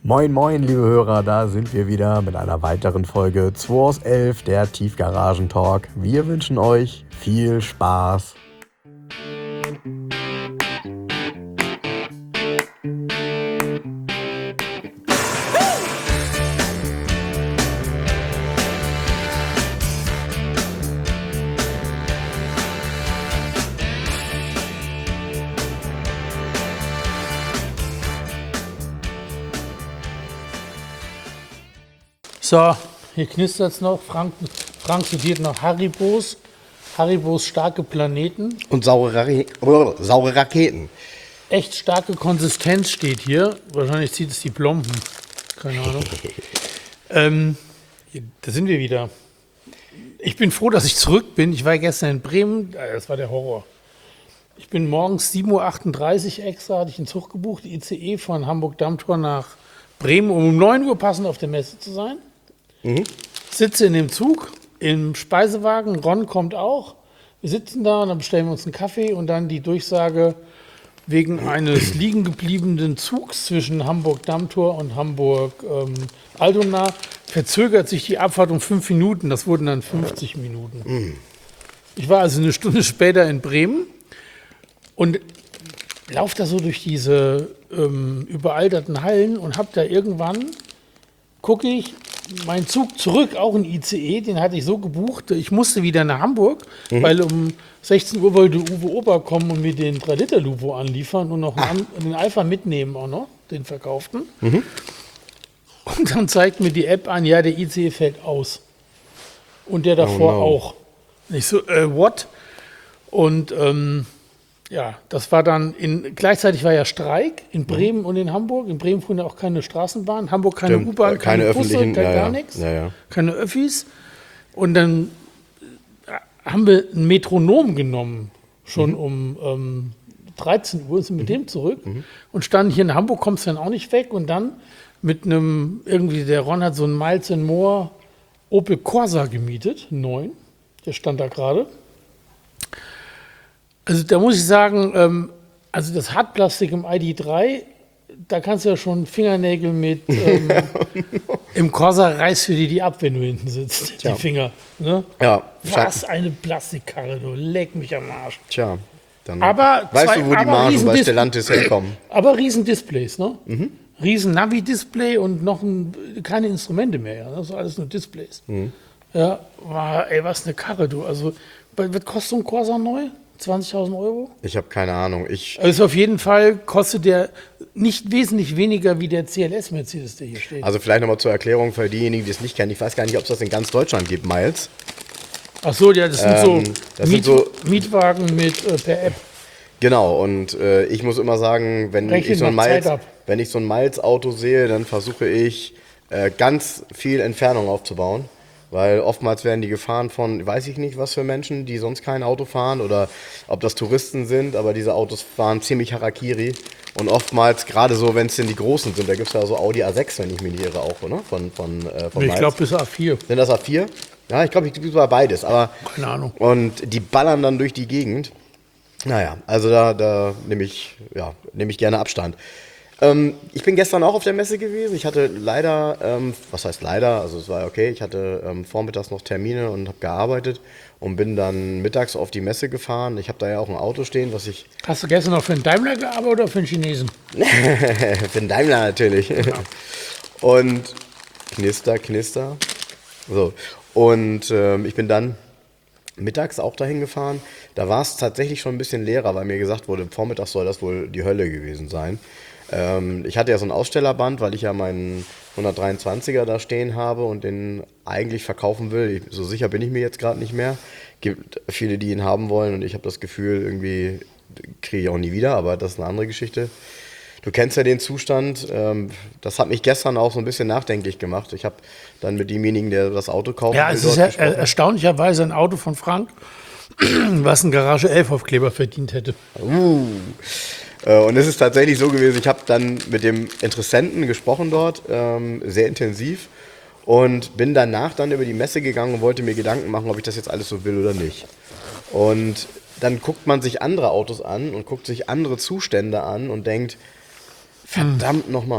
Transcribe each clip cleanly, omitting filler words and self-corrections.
Moin moin liebe Hörer, da sind wir wieder mit einer weiteren Folge 2 aus 11, der Tiefgaragen-Talk. Wir wünschen euch viel Spaß. So, hier knistert es noch. Frank studiert noch Haribos starke Planeten. Und saure Raketen. Echt starke Konsistenz steht hier. Wahrscheinlich zieht es die Plomben. Keine Ahnung. Da sind wir wieder. Ich bin froh, dass ich zurück bin. Ich war gestern in Bremen. Das war der Horror. Ich bin morgens 7.38 Uhr extra, hatte ich einen Zug gebucht, die ICE von Hamburg-Dammtor nach Bremen, um 9 Uhr passend auf der Messe zu sein. Sitze in dem Zug, im Speisewagen, Ron kommt auch. Wir sitzen da und dann bestellen wir uns einen Kaffee und dann die Durchsage, wegen eines liegen gebliebenen Zugs zwischen Hamburg-Dammtor und Hamburg-Altona verzögert sich die Abfahrt um 5 Minuten. Das wurden dann 50 Minuten. Ich war also eine Stunde später in Bremen und laufe da so durch diese überalterten Hallen und habe da irgendwann, gucke ich, mein Zug zurück, auch ein ICE, den hatte ich so gebucht, ich musste wieder nach Hamburg, weil um 16 Uhr wollte Uwe Ober kommen und mir den 3-Liter-Lupo anliefern und noch den Alpha mitnehmen auch noch, den verkauften. Und dann zeigt mir die App an, ja, der ICE fällt aus. Und der davor auch. Und ich so, what? Und ja, das war dann gleichzeitig war ja Streik in Bremen und in Hamburg. In Bremen fuhren ja auch keine Straßenbahn, Hamburg keine U-Bahn, keine Busse, gar nichts, keine Öffis. Und dann haben wir ein Metronom genommen, schon um 13 Uhr, sind mit dem zurück und standen hier in Hamburg, kommst dann auch nicht weg. Und dann mit einem, irgendwie der Ron hat so einen Miles & More Opel Corsa gemietet, 9, der stand da gerade. Also da muss ich sagen, also das Hartplastik im ID.3, da kannst du ja schon Fingernägel mit, im Corsa reißt für die ab, wenn du hinten sitzt, die Finger. Ne? Ja. Was eine Plastikkarre, du leck mich am Arsch. Tja, dann aber weißt du, wo die Margen bei Stellantis herkommen. Aber riesen Displays, ne? Riesen Navi-Display und noch keine Instrumente mehr, ja? Das ist alles nur Displays. Ja, ey, was eine Karre, du. Also, was kostet so ein Corsa neu? 20.000 Euro? Ich habe keine Ahnung. Also auf jeden Fall kostet der nicht wesentlich weniger wie der CLS-Mercedes, der hier steht. Also vielleicht nochmal zur Erklärung für diejenigen, die es nicht kennen. Ich weiß gar nicht, ob es das in ganz Deutschland gibt, Miles. Ach so, ja, das sind so Mietwagen mit per App. Genau, und ich muss immer sagen, wenn ich so ein Miles-Auto sehe, dann versuche ich ganz viel Entfernung aufzubauen. Weil oftmals werden die gefahren von, weiß ich nicht, was für Menschen, die sonst kein Auto fahren oder ob das Touristen sind, aber diese Autos fahren ziemlich Harakiri. Und oftmals, gerade so, wenn es denn die Großen sind, da gibt es ja so Audi A6, wenn ich mich nicht irre, auch, ne? Von ich glaube bis A4. Sind das A4? Ja, ich glaube, ich gibt es beides. Aber, keine Ahnung. Und die ballern dann durch die Gegend. Naja, also da nehme ich gerne Abstand. Ich bin gestern auch auf der Messe gewesen. Ich hatte leider, was heißt leider, also es war okay, ich hatte vormittags noch Termine und habe gearbeitet und bin dann mittags auf die Messe gefahren. Ich habe da ja auch ein Auto stehen, was ich... Hast du gestern noch für einen Daimler gearbeitet oder für einen Chinesen? Für einen Daimler natürlich. Ja. Und Knister. So. Und ich bin dann mittags auch dahin gefahren. Da war es tatsächlich schon ein bisschen leerer, weil mir gesagt wurde, vormittags soll das wohl die Hölle gewesen sein. Ich hatte ja so ein Ausstellerband, weil ich ja meinen 123er da stehen habe und den eigentlich verkaufen will. So sicher bin ich mir jetzt gerade nicht mehr. Gibt viele, die ihn haben wollen und ich habe das Gefühl, irgendwie kriege ich auch nie wieder, aber das ist eine andere Geschichte. Du kennst ja den Zustand. Das hat mich gestern auch so ein bisschen nachdenklich gemacht. Ich habe dann mit demjenigen, der das Auto kauft, ja, es ist ja erstaunlicherweise ein Auto von Frank, was einen Garage 11 Aufkleber verdient hätte. Und es ist tatsächlich so gewesen, ich habe dann mit dem Interessenten gesprochen dort, sehr intensiv, und bin danach dann über die Messe gegangen und wollte mir Gedanken machen, ob ich das jetzt alles so will oder nicht. Und dann guckt man sich andere Autos an und guckt sich andere Zustände an und denkt, verdammt nochmal.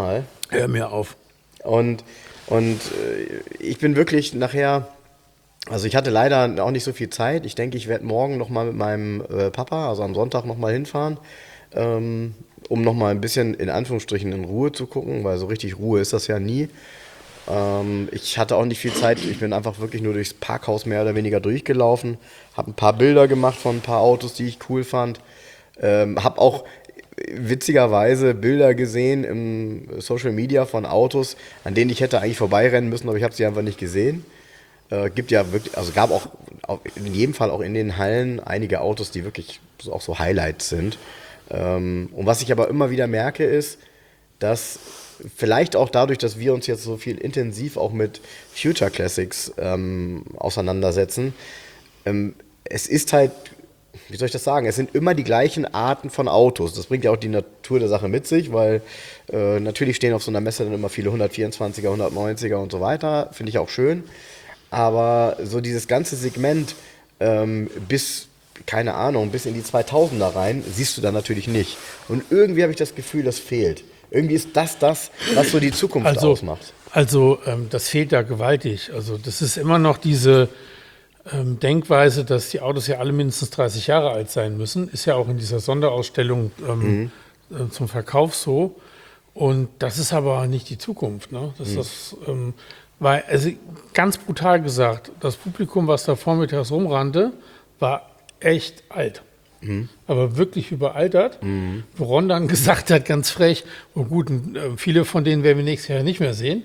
Hör mir auf. Und ich bin wirklich nachher, also ich hatte leider auch nicht so viel Zeit. Ich denke, ich werde morgen nochmal mit meinem Papa, also am Sonntag nochmal hinfahren, um nochmal ein bisschen in Anführungsstrichen in Ruhe zu gucken, weil so richtig Ruhe ist das ja nie. Ich hatte auch nicht viel Zeit. Ich bin einfach wirklich nur durchs Parkhaus mehr oder weniger durchgelaufen, habe ein paar Bilder gemacht von ein paar Autos, die ich cool fand. Habe auch witzigerweise Bilder gesehen im Social Media von Autos, an denen ich hätte eigentlich vorbeirennen müssen, aber ich habe sie einfach nicht gesehen. Gibt ja wirklich, also gab auch in jedem Fall auch in den Hallen einige Autos, die wirklich auch so Highlights sind. Und was ich aber immer wieder merke, ist, dass vielleicht auch dadurch, dass wir uns jetzt so viel intensiv auch mit Future Classics auseinandersetzen, es ist halt, wie soll ich das sagen, es sind immer die gleichen Arten von Autos. Das bringt ja auch die Natur der Sache mit sich, weil natürlich stehen auf so einer Messe dann immer viele 124er, 190er und so weiter, finde ich auch schön. Aber so dieses ganze Segment bis, keine Ahnung, bis in die 2000er rein, siehst du da natürlich nicht. Und irgendwie habe ich das Gefühl, das fehlt. Irgendwie ist das, was so die Zukunft ausmacht. Also das fehlt da gewaltig. Also das ist immer noch diese Denkweise, dass die Autos ja alle mindestens 30 Jahre alt sein müssen. Ist ja auch in dieser Sonderausstellung zum Verkauf so. Und das ist aber nicht die Zukunft. Ne? Weil, also ganz brutal gesagt, das Publikum, was da vormittags rumrannte, war echt alt. Aber wirklich überaltert. Wo Ron dann gesagt hat, ganz frech, oh gut, viele von denen werden wir nächstes Jahr nicht mehr sehen.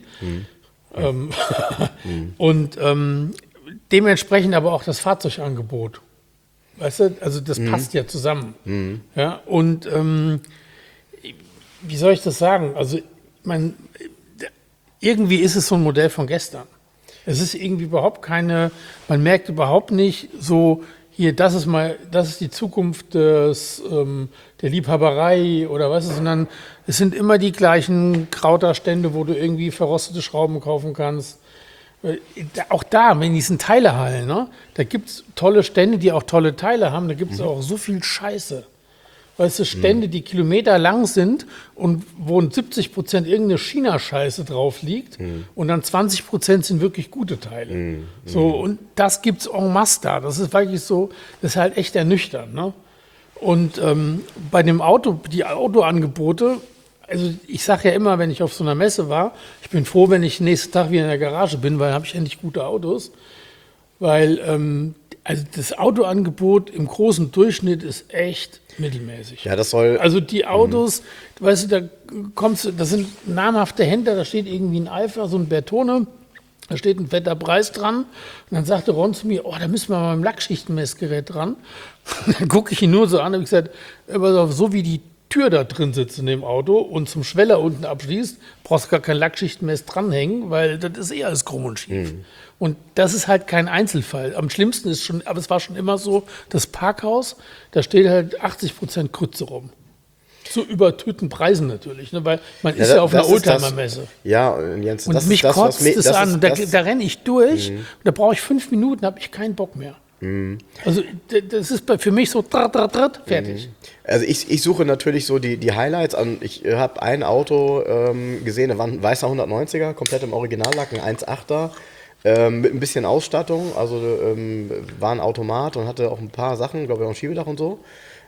Und dementsprechend aber auch das Fahrzeugangebot. Weißt du, also das passt ja zusammen. Ja, und wie soll ich das sagen? Also, irgendwie ist es so ein Modell von gestern. Es ist irgendwie überhaupt man merkt überhaupt nicht so, hier, das ist die Zukunft der Liebhaberei oder was, sondern es sind immer die gleichen Krauterstände, wo du irgendwie verrostete Schrauben kaufen kannst. Auch da, in diesen Teilehallen, ne, da gibt es tolle Stände, die auch tolle Teile haben, da gibt es auch so viel Scheiße. Weißt du, Stände, die Kilometer lang sind und wo 70% irgendeine China-Scheiße drauf liegt und dann 20% sind wirklich gute Teile. So, und das gibt's en masse da. Das ist wirklich so, das ist halt echt ernüchternd. Ne? Und bei dem die Autoangebote, also ich sage ja immer, wenn ich auf so einer Messe war, ich bin froh, wenn ich nächsten Tag wieder in der Garage bin, weil dann habe ich endlich gute Autos. Weil also das Autoangebot im großen Durchschnitt ist echt mittelmäßig. Ja, das soll. Also die Autos, weißt du, das sind namhafte Händler, da steht irgendwie ein Alpha, so ein Bertone, da steht ein fetter Preis dran. Und dann sagte Ron zu mir, da müssen wir mal beim Lackschichtenmessgerät dran. Dann gucke ich ihn nur so an und habe gesagt, so wie die Tür da drin sitzt in dem Auto und zum Schweller unten abschließt, brauchst du gar kein Lackschichtenmess dranhängen, weil das ist eh alles krumm und schief. Und das ist halt kein Einzelfall. Am schlimmsten ist schon, aber es war schon immer so, das Parkhaus, da steht halt 80% Krütze rum. Zu übertüten Preisen natürlich, ne? Weil man ist ja auf einer Oldtimer-Messe. Ja, Jens, und das mich ist das, kotzt es an. Da renne ich durch und da brauche ich 5 Minuten, habe ich keinen Bock mehr. Also das ist für mich so fertig. Also ich suche natürlich so die Highlights an. Ich habe ein Auto gesehen, da war ein weißer 190er, komplett im Originallack, ein 1.8er. Mit ein bisschen Ausstattung, also war ein Automat und hatte auch ein paar Sachen, glaube ich auch ein Schiebedach und so.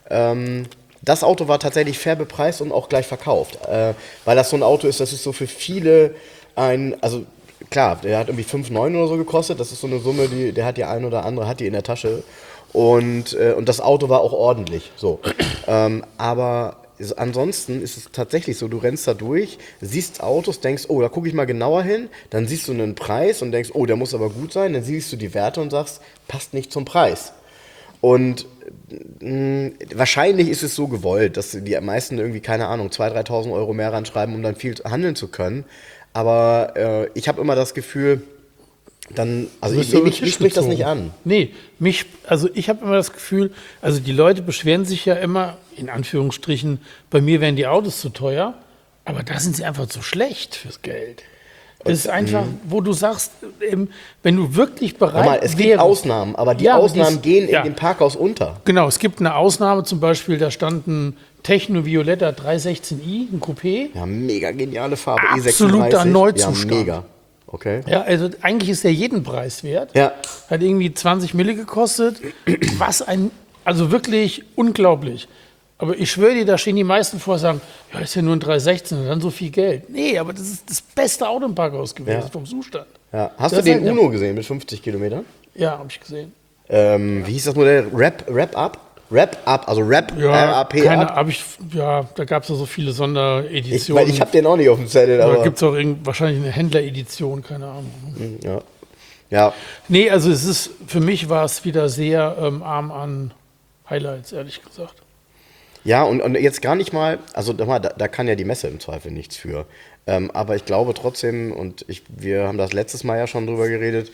Das Auto war tatsächlich fair bepreist und auch gleich verkauft, weil das so ein Auto ist, das ist so für viele also klar, der hat irgendwie 5,9 oder so gekostet, das ist so eine Summe, der hat die ein oder andere, hat die in der Tasche und das Auto war auch ordentlich, so. Aber ansonsten ist es tatsächlich so, du rennst da durch, siehst Autos, denkst, da gucke ich mal genauer hin, dann siehst du einen Preis und denkst, der muss aber gut sein, dann siehst du die Werte und sagst, passt nicht zum Preis. Und wahrscheinlich ist es so gewollt, dass die meisten irgendwie, keine Ahnung, 2.000, 3.000 Euro mehr ranschreiben, um dann viel handeln zu können. Aber ich habe immer das Gefühl, mich spricht das nicht an. Nee, ich habe immer das Gefühl, also die Leute beschweren sich ja immer, in Anführungsstrichen, bei mir wären die Autos zu teuer, aber da sind sie einfach zu schlecht fürs Geld. Das ist einfach, wo du sagst, wenn du wirklich bereit wärst. Es gibt Ausnahmen, aber die Ausnahmen gehen in dem Parkhaus unter. Genau, es gibt eine Ausnahme, zum Beispiel, da stand ein Techno-Violetta 316i, ein Coupé. Ja, mega geniale Farbe. Absoluter E36. Neuzustand. Ja, mega. Okay. Ja, also eigentlich ist der jeden Preis wert. Ja. Hat irgendwie 20 Mille gekostet. Also wirklich unglaublich. Aber ich schwöre dir, da stehen die meisten vor und sagen, ja, ist ja nur ein 316 und dann so viel Geld. Nee, aber das ist das beste Auto im Parkhaus gewesen, vom Zustand. Ja. Hast Das du den ist halt- Uno gesehen mit 50 Kilometern? Ja, habe ich gesehen. Wie hieß das Modell? Wrap-Up? Wrap-Up, also Wrap, RAP Up. Da gab es ja so viele Sondereditionen. Weil ich habe den auch nicht auf dem Zettel, Da aber... gibt es auch wahrscheinlich eine Händleredition, keine Ahnung. Ja. Ja, Nee, also für mich war es wieder sehr arm an Highlights, ehrlich gesagt. ja und jetzt gar nicht mal, also da kann ja die Messe im Zweifel nichts für. Aber ich glaube trotzdem, wir haben das letztes Mal ja schon drüber geredet,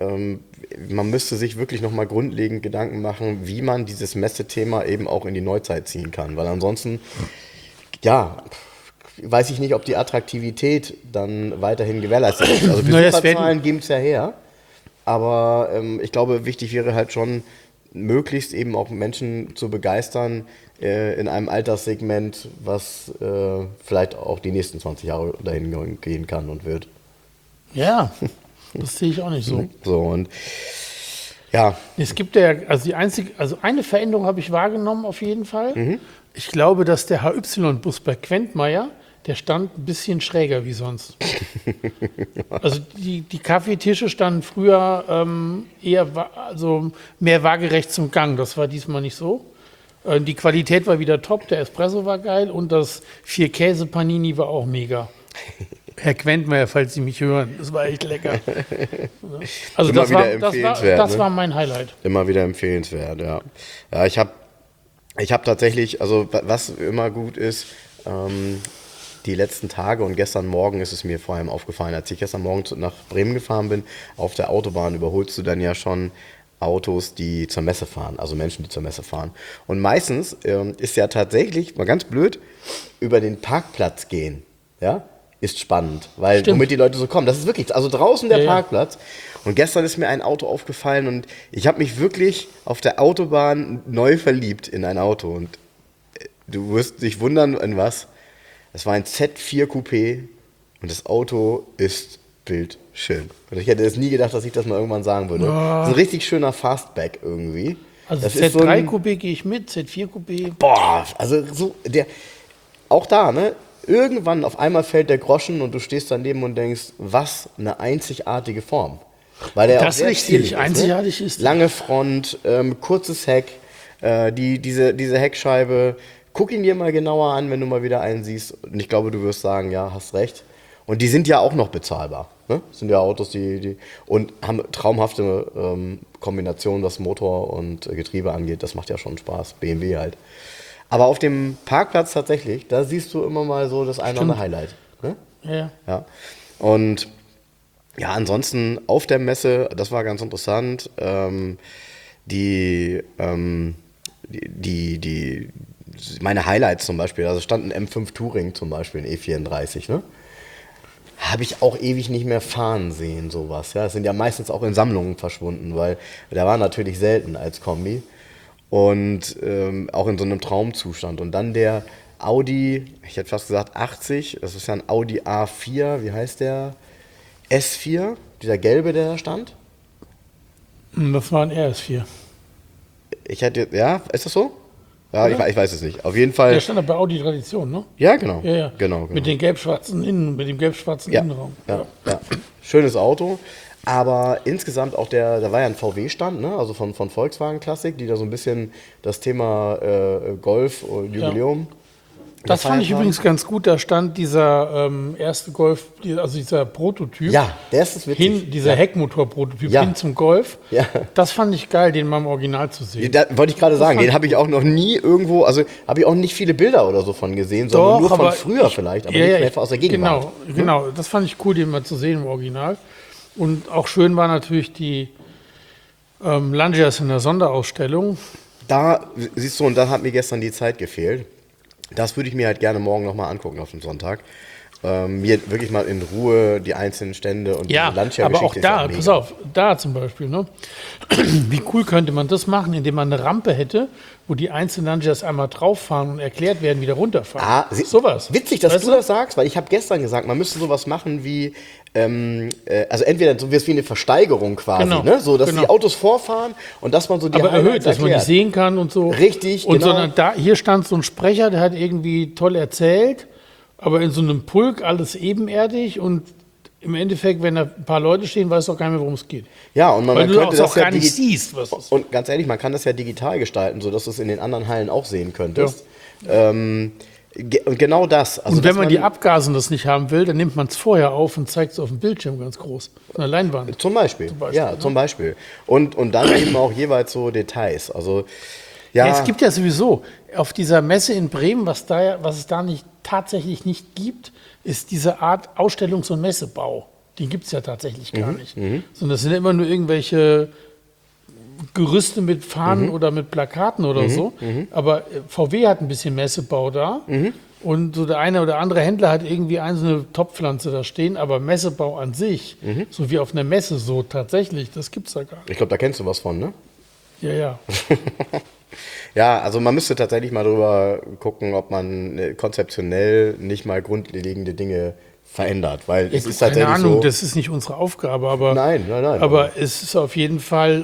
man müsste sich wirklich nochmal grundlegend Gedanken machen, wie man dieses Messethema eben auch in die Neuzeit ziehen kann. Weil ansonsten, ja, weiß ich nicht, ob die Attraktivität dann weiterhin gewährleistet ist. Also Besucherzahlen geben es ja her. Aber ich glaube, wichtig wäre halt schon, möglichst eben auch Menschen zu begeistern in einem Alterssegment, was vielleicht auch die nächsten 20 Jahre dahin gehen kann und wird. Ja, das sehe ich auch nicht so. So, und ja. Es gibt also eine Veränderung habe ich wahrgenommen auf jeden Fall. Ich glaube, dass der HY-Bus bei Quentmeier, der stand ein bisschen schräger wie sonst. Also die Kaffeetische standen früher also mehr waagerecht zum Gang. Das war diesmal nicht so. Die Qualität war wieder top, der Espresso war geil und das 4-Käse-Panini war auch mega. Herr Quentmeier, falls Sie mich hören, das war echt lecker. Also das war mein Highlight. Immer wieder empfehlenswert, ja. Ja, ich hab tatsächlich, also was immer gut ist, die letzten Tage und gestern Morgen ist es mir vor allem aufgefallen, als ich gestern Morgen nach Bremen gefahren bin, auf der Autobahn überholst du dann ja schon Autos, die zur Messe fahren, also Menschen, die zur Messe fahren. Und meistens ist ja tatsächlich, mal ganz blöd, über den Parkplatz gehen, ja, ist spannend, weil womit die Leute so kommen. Das ist wirklich, also draußen der Parkplatz. Und gestern ist mir ein Auto aufgefallen und ich habe mich wirklich auf der Autobahn neu verliebt in ein Auto. Und du wirst dich wundern, in was. Es war ein Z4 Coupé und das Auto ist bildschön. Und ich hätte es nie gedacht, dass ich das mal irgendwann sagen würde. Das ist ein richtig schöner Fastback irgendwie. Also das Z3 ist so Coupé gehe ich mit, Z4 Coupé. Boah, also so, auch da, ne? Irgendwann auf einmal fällt der Groschen und du stehst daneben und denkst, was eine einzigartige Form. Weil der Das auch richtig einzigartig ist. Lange Front, kurzes Heck, diese Heckscheibe. Guck ihn dir mal genauer an, wenn du mal wieder einen siehst. Und ich glaube, du wirst sagen, ja, hast recht. Und die sind ja auch noch bezahlbar. Ne? Das sind ja Autos, die und haben traumhafte Kombinationen, was Motor und Getriebe angeht. Das macht ja schon Spaß. BMW halt. Aber auf dem Parkplatz tatsächlich, da siehst du immer mal so das eine oder andere Highlight. Ne? Ja. Und ja, ansonsten auf der Messe, das war ganz interessant, meine Highlights zum Beispiel, also stand ein M5 Touring zum Beispiel, ein E34, ne? Habe ich auch ewig nicht mehr fahren sehen, sowas. Ja, das sind ja meistens auch in Sammlungen verschwunden, weil der war natürlich selten als Kombi. Und auch in so einem Traumzustand. Und dann der Audi, ich hätte fast gesagt 80, das ist ja ein Audi A4, wie heißt der? S4, dieser gelbe, der da stand? Das war ein RS4. Ja, ist das so? Ja, ich weiß es nicht. Auf jeden Fall. Der stand da bei Audi Tradition, ne? Ja, genau. Ja. Genau. Mit dem gelb-schwarzen Innenraum. Ja. Schönes Auto. Aber insgesamt auch da war ja ein VW-Stand, ne? Also von Volkswagen Classic, die da so ein bisschen das Thema Golf und Jubiläum. Das fand ich übrigens ganz gut. Da stand dieser erste Golf, also dieser Prototyp. Ja, der ist wirklich. Dieser Heckmotor-Prototyp hin zum Golf. Ja. Das fand ich geil, den mal im Original zu sehen. Da wollte ich gerade sagen, den habe ich auch noch nie irgendwo, also habe ich auch nicht viele Bilder oder so von gesehen, sondern nur von früher vielleicht, aber nicht mehr aus der Gegenwart. Genau, das fand ich cool, den mal zu sehen im Original. Und auch schön war natürlich die Langias in der Sonderausstellung. Da, siehst du, und da hat mir gestern die Zeit gefehlt. Das würde ich mir halt gerne morgen nochmal angucken auf dem Sonntag. mir wirklich mal in Ruhe die einzelnen Stände und Ja, diese Lancia-Geschichte aber auch ist ja da, mega. pass auf, da zum Beispiel, ne? Wie cool könnte man das machen, indem man eine Rampe hätte, wo die einzelnen Lancias einmal drauf fahren und erklärt werden, wieder runterfahren. Sowas. Witzig, dass Weißt du das sagst, weil ich habe gestern gesagt, man müsste sowas machen wie, also entweder so wie eine Versteigerung quasi, Genau, ne? So, dass genau. die Autos vorfahren und dass man so die Aber Highlights erhöht, dass man die erklärt. sehen kann und so. Richtig, und genau. Sondern da, hier stand so ein Sprecher, der hat irgendwie toll erzählt, aber in so einem Pulk alles ebenerdig und im Endeffekt, wenn da ein paar Leute stehen, weißt du auch gar nicht mehr, worum es geht. Ja, und man Weil du könnte das auch ja gar nicht siehst, was es ist. Und ganz ehrlich, man kann das ja digital gestalten, sodass du es in den anderen Hallen auch sehen könntest. Und genau das. Also, Und wenn dass man die Abgase und das nicht haben will, dann nimmt man es vorher auf und zeigt es auf dem Bildschirm ganz groß. Auf einer Leinwand. Zum Beispiel, ja, ne? zum Beispiel. Und dann eben auch jeweils so Details. Also, ja, Ja, es gibt ja sowieso auf dieser Messe in Bremen, was es da nicht tatsächlich nicht gibt, ist diese Art Ausstellungs- und Messebau. Den gibt es ja tatsächlich gar nicht. Sondern das sind ja immer nur irgendwelche Gerüste mit Fahnen oder mit Plakaten oder so. Aber VW hat ein bisschen Messebau da. Und so der eine oder andere Händler hat irgendwie so eine Topfpflanze da stehen. Aber Messebau an sich, so wie auf einer Messe, so tatsächlich, das gibt es da gar nicht. ich glaube, da kennst du was von, ne? Ja, ja. Ja, also man müsste tatsächlich mal drüber gucken, ob man konzeptionell nicht mal grundlegende Dinge verändert, weil es ist Keine tatsächlich Ahnung, so. das ist nicht unsere Aufgabe, aber, Nein. aber es ist auf jeden Fall,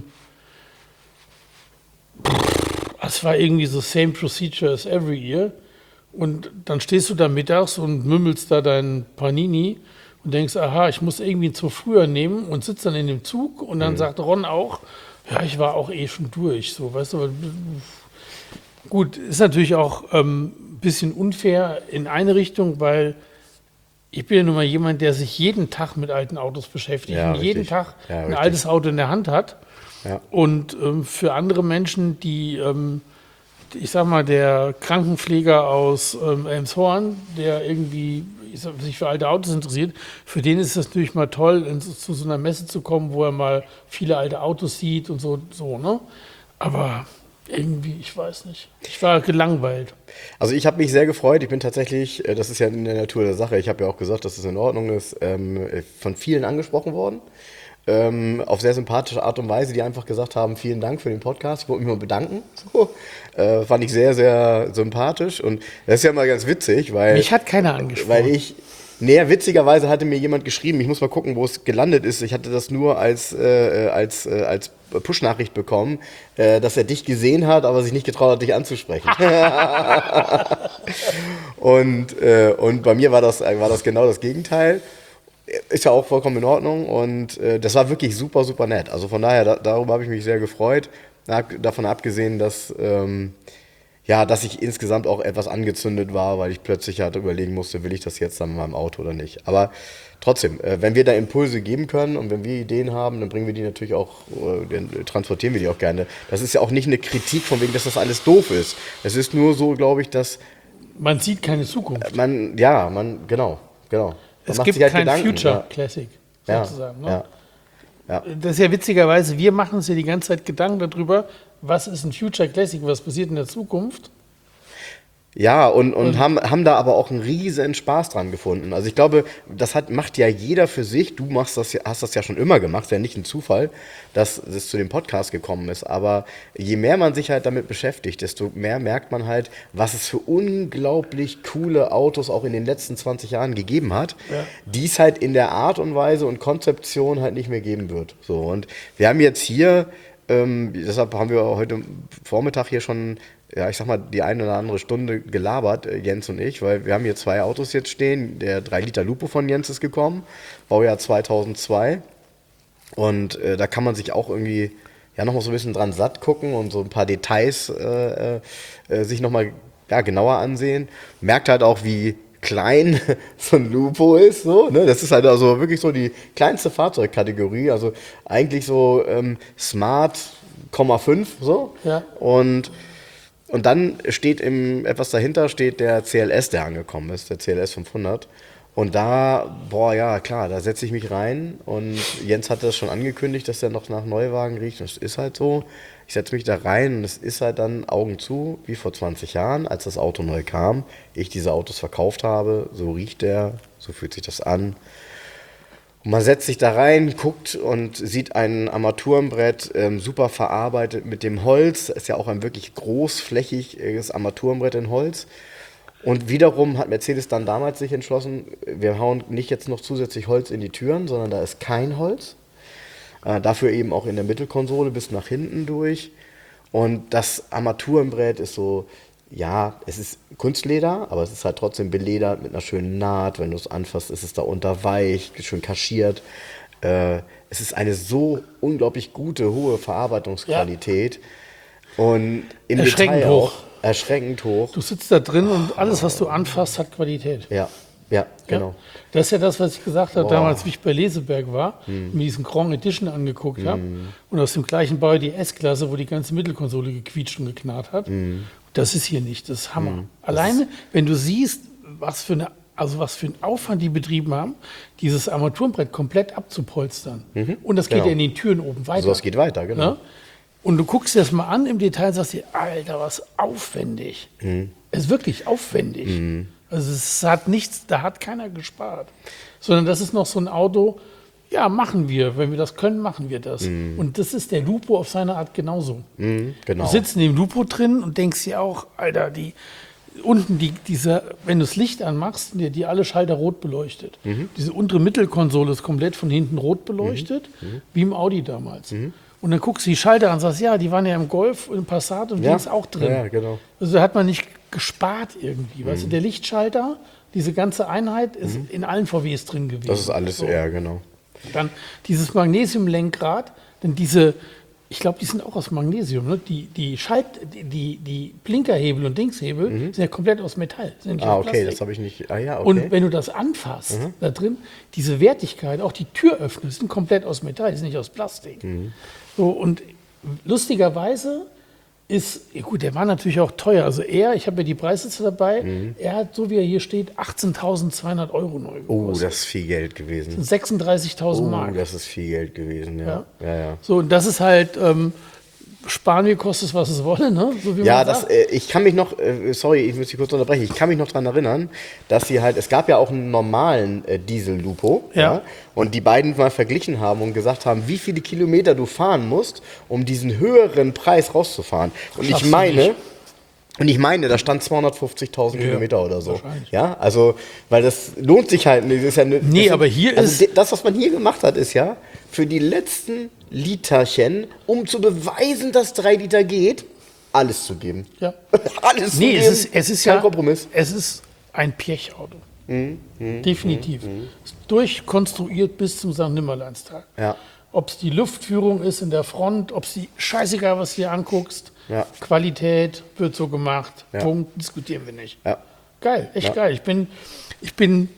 es war irgendwie so same procedure as every year. Und dann stehst du da mittags und mümmelst da dein Panini und denkst, aha, ich muss irgendwie zu früher nehmen und sitzt dann in dem Zug und dann sagt Ron auch, ja, ich war auch schon durch, so, weißt du. Gut, ist natürlich auch ein bisschen unfair in eine Richtung, weil ich bin ja nun mal jemand, der sich jeden Tag mit alten Autos beschäftigt Ja, und jeden richtig. Tag Ja, ein richtig. altes Auto in der Hand hat. Ja. Und für andere Menschen, die, ich sag mal, der Krankenpfleger aus Elmshorn, der irgendwie sich für alte Autos interessiert, für den ist es natürlich mal toll, zu so einer Messe zu kommen, wo er mal viele alte Autos sieht und so, ne? Aber irgendwie, ich weiß nicht. Ich war gelangweilt. Also ich habe mich sehr gefreut. Ich bin tatsächlich, das ist ja in der Natur der Sache, ich habe ja auch gesagt, dass es in Ordnung ist, von vielen angesprochen worden. Auf sehr sympathische Art und Weise, die einfach gesagt haben, vielen Dank für den Podcast, ich wollte mich mal bedanken. So, fand ich sehr, sehr sympathisch und das ist ja mal ganz witzig, weil... Mich hat keiner angesprochen. Witzigerweise hatte mir jemand geschrieben, ich muss mal gucken, wo es gelandet ist. Ich hatte das nur als Push-Nachricht bekommen, dass er dich gesehen hat, aber sich nicht getraut hat, dich anzusprechen. und bei mir war das genau das Gegenteil. Ist ja auch vollkommen in Ordnung und das war wirklich super, super nett. Also von daher, darüber habe ich mich sehr gefreut. Davon abgesehen, dass ich insgesamt auch etwas angezündet war, weil ich plötzlich halt überlegen musste, will ich das jetzt dann in meinem Auto oder nicht. Aber trotzdem, wenn wir da Impulse geben können und wenn wir Ideen haben, dann bringen wir die natürlich auch, transportieren wir die auch gerne. Das ist ja auch nicht eine Kritik von wegen, dass das alles doof ist. Es ist nur so, glaube ich, dass Man sieht keine Zukunft. genau. Man Es macht gibt sich halt kein Gedanken, Future Classic, ja. sozusagen. Ja. Ne? Ja. Das ist ja witzigerweise, wir machen uns ja die ganze Zeit Gedanken darüber, was ist ein Future Classic, was passiert in der Zukunft. Ja, und haben da aber auch einen riesen Spaß dran gefunden. Also ich glaube, macht ja jeder für sich. Du hast das ja schon immer gemacht, ist ja nicht ein Zufall, dass es zu dem Podcast gekommen ist. Aber je mehr man sich halt damit beschäftigt, desto mehr merkt man halt, was es für unglaublich coole Autos auch in den letzten 20 Jahren gegeben hat, die es halt in der Art und Weise und Konzeption halt nicht mehr geben wird. So, und wir haben jetzt hier, deshalb haben wir heute Vormittag hier schon, ja, ich sag mal, die eine oder andere Stunde gelabert, Jens und ich, weil wir haben hier 2 Autos jetzt stehen. Der 3-Liter Lupo von Jens ist gekommen, Baujahr 2002. Und da kann man sich auch irgendwie nochmal so ein bisschen dran satt gucken und so ein paar Details sich nochmal genauer ansehen. Merkt halt auch, wie klein so ein Lupo ist. So, ne? Das ist halt also wirklich so die kleinste Fahrzeugkategorie. Also eigentlich so Smart, 5 so. Ja. Und dann steht etwas dahinter, steht der CLS, der angekommen ist, der CLS 500. Und da, da setze ich mich rein. Und Jens hat das schon angekündigt, dass der noch nach Neuwagen riecht. Das ist halt so. Ich setze mich da rein und es ist halt dann Augen zu, wie vor 20 Jahren, als das Auto neu kam, ich diese Autos verkauft habe. So riecht der, so fühlt sich das an. Und man setzt sich da rein, guckt und sieht ein Armaturenbrett, super verarbeitet mit dem Holz. Ist ja auch ein wirklich großflächiges Armaturenbrett in Holz. Und wiederum hat Mercedes dann damals sich entschlossen, wir hauen nicht jetzt noch zusätzlich Holz in die Türen, sondern da ist kein Holz. Dafür eben auch in der Mittelkonsole bis nach hinten durch. Und das Armaturenbrett ist so, ja, es ist Kunstleder, aber es ist halt trotzdem beledert mit einer schönen Naht. Wenn du es anfasst, ist es da unter weich, schön kaschiert. Es ist eine so unglaublich gute, hohe Verarbeitungsqualität. Und im Erschreckend Detail hoch. auch erschreckend hoch. Du sitzt da drin und alles, was du anfasst, hat Qualität. Ja, genau. Das ist ja das, was ich gesagt habe, damals, wie ich bei Leseberg war, mir diesen Grand Edition angeguckt habe und aus dem gleichen Bau die S-Klasse, wo die ganze Mittelkonsole gequietscht und geknarrt hat. Das ist hier nicht, das ist Hammer. Alleine, wenn du siehst, was für einen Aufwand die betrieben haben, dieses Armaturenbrett komplett abzupolstern. Und das geht Genau. ja in den Türen oben weiter. So, es geht weiter, genau. Ja? Und du guckst dir das mal an im Detail und sagst dir, Alter, was aufwendig. Es ist wirklich aufwendig. Also es hat nichts, da hat keiner gespart. Sondern das ist noch so ein Auto, ja, machen wir. Wenn wir das können, machen wir das. Und das ist der Lupo auf seine Art genauso. Genau. Du sitzt in dem Lupo drin und denkst dir auch, Alter, unten wenn du das Licht anmachst, die alle Schalter rot beleuchtet. Diese untere Mittelkonsole ist komplett von hinten rot beleuchtet, wie im Audi damals. Und dann guckst du die Schalter an und sagst, ja, die waren ja im Golf, im Passat und die ist auch drin. Ja, genau. Also da hat man nicht gespart irgendwie. Weißt du, der Lichtschalter, diese ganze Einheit ist in allen VWs drin gewesen. Das ist alles, genau. Dann dieses Magnesiumlenkrad, denn ich glaube, die sind auch aus Magnesium, ne? Die Blinkerhebel und Dingshebel sind ja komplett aus Metall. Sind nicht aus Okay, Plastik. das habe ich nicht. Okay. Und wenn du das anfasst, da drin, diese Wertigkeit, auch die Türöffner sind komplett aus Metall, die sind nicht aus Plastik. So, und lustigerweise ja gut, der war natürlich auch teuer. Also ich habe ja die Preisliste dabei, er hat, so wie er hier steht, 18.200 € neu gekostet. Oh, das ist viel Geld gewesen. 36.000 Mark. Das ist viel Geld gewesen, ja. So, und das ist halt, sparen wir, kostet es, was es wolle, ne? So wie Ja, man sagt. ich kann mich noch, sorry, ich muss dich kurz unterbrechen, ich kann mich noch daran erinnern, dass sie halt, es gab ja auch einen normalen Diesel-Lupo, Ja. und die beiden mal verglichen haben und gesagt haben, wie viele Kilometer du fahren musst, um diesen höheren Preis rauszufahren. Und Schaffst ich du nicht. meine, da stand 250.000 Kilometer oder so. wahrscheinlich. Ja, also, weil das lohnt sich halt nicht. Das ist ja, aber hier ist- das, was man hier gemacht hat, ist ja, für die letzten Literchen, um zu beweisen, dass 3 Liter geht, alles zu geben. Ja. Alles zu Nee, geben. es ist kein ja, Kompromiss. es ist ein Pirch-Auto. Definitiv. Ist durchkonstruiert bis zum St. Nimmerleinstag. Ja. Ob es die Luftführung ist in der Front, ob es die, scheißegal, was du dir anguckst, Ja. Qualität wird so gemacht, Ja. Punkt, diskutieren wir nicht. Ja. Geil, echt Ja. geil. Ich bin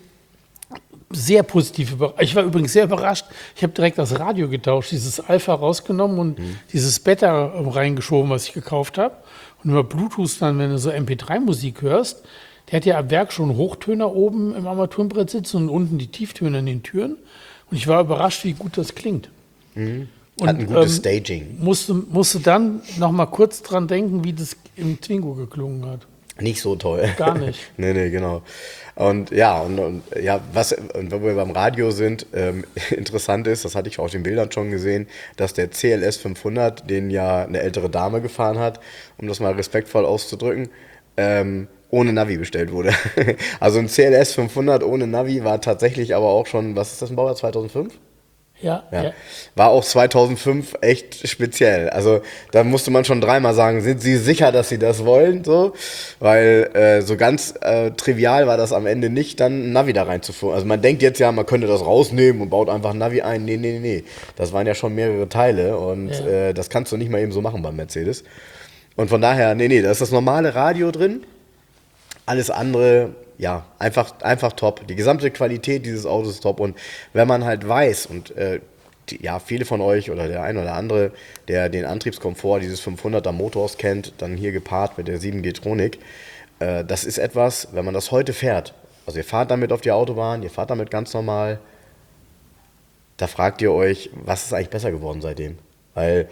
sehr positiv überrascht. Ich war übrigens sehr überrascht. Ich habe direkt das Radio getauscht, dieses Alpha rausgenommen und dieses Beta reingeschoben, was ich gekauft habe. Und über Bluetooth dann, wenn du so MP3-Musik hörst, der hat ja ab Werk schon Hochtöner oben im Armaturenbrett sitzen und unten die Tieftöner in den Türen. Und ich war überrascht, wie gut das klingt. Und, Hat ein gutes Staging. musste dann noch mal kurz dran denken, wie das im Twingo geklungen hat. Nicht so toll. Gar nicht. nee, genau. Und ja, und wenn wir beim Radio sind, interessant ist, das hatte ich auf den Bildern schon gesehen, dass der CLS 500, den ja eine ältere Dame gefahren hat, um das mal respektvoll auszudrücken, ohne Navi bestellt wurde. Also ein CLS 500 ohne Navi war tatsächlich aber auch schon, was ist das, ein Baujahr 2005? Ja. War auch 2005 echt speziell. Also da musste man schon dreimal sagen, sind Sie sicher, dass Sie das wollen? So, weil so ganz trivial war das am Ende nicht, dann ein Navi da reinzuführen. Also man denkt jetzt ja, man könnte das rausnehmen und baut einfach ein Navi ein. Nee. Das waren ja schon mehrere Teile und das kannst du nicht mal eben so machen beim Mercedes. Und von daher, da ist das normale Radio drin. Alles andere, ja, einfach top. Die gesamte Qualität dieses Autos ist top. Und wenn man halt weiß, und viele von euch oder der ein oder andere, der den Antriebskomfort dieses 500er Motors kennt, dann hier gepaart mit der 7 G-Tronic, das ist etwas, wenn man das heute fährt, also ihr fahrt damit auf die Autobahn, ihr fahrt damit ganz normal, da fragt ihr euch, was ist eigentlich besser geworden seitdem? Weil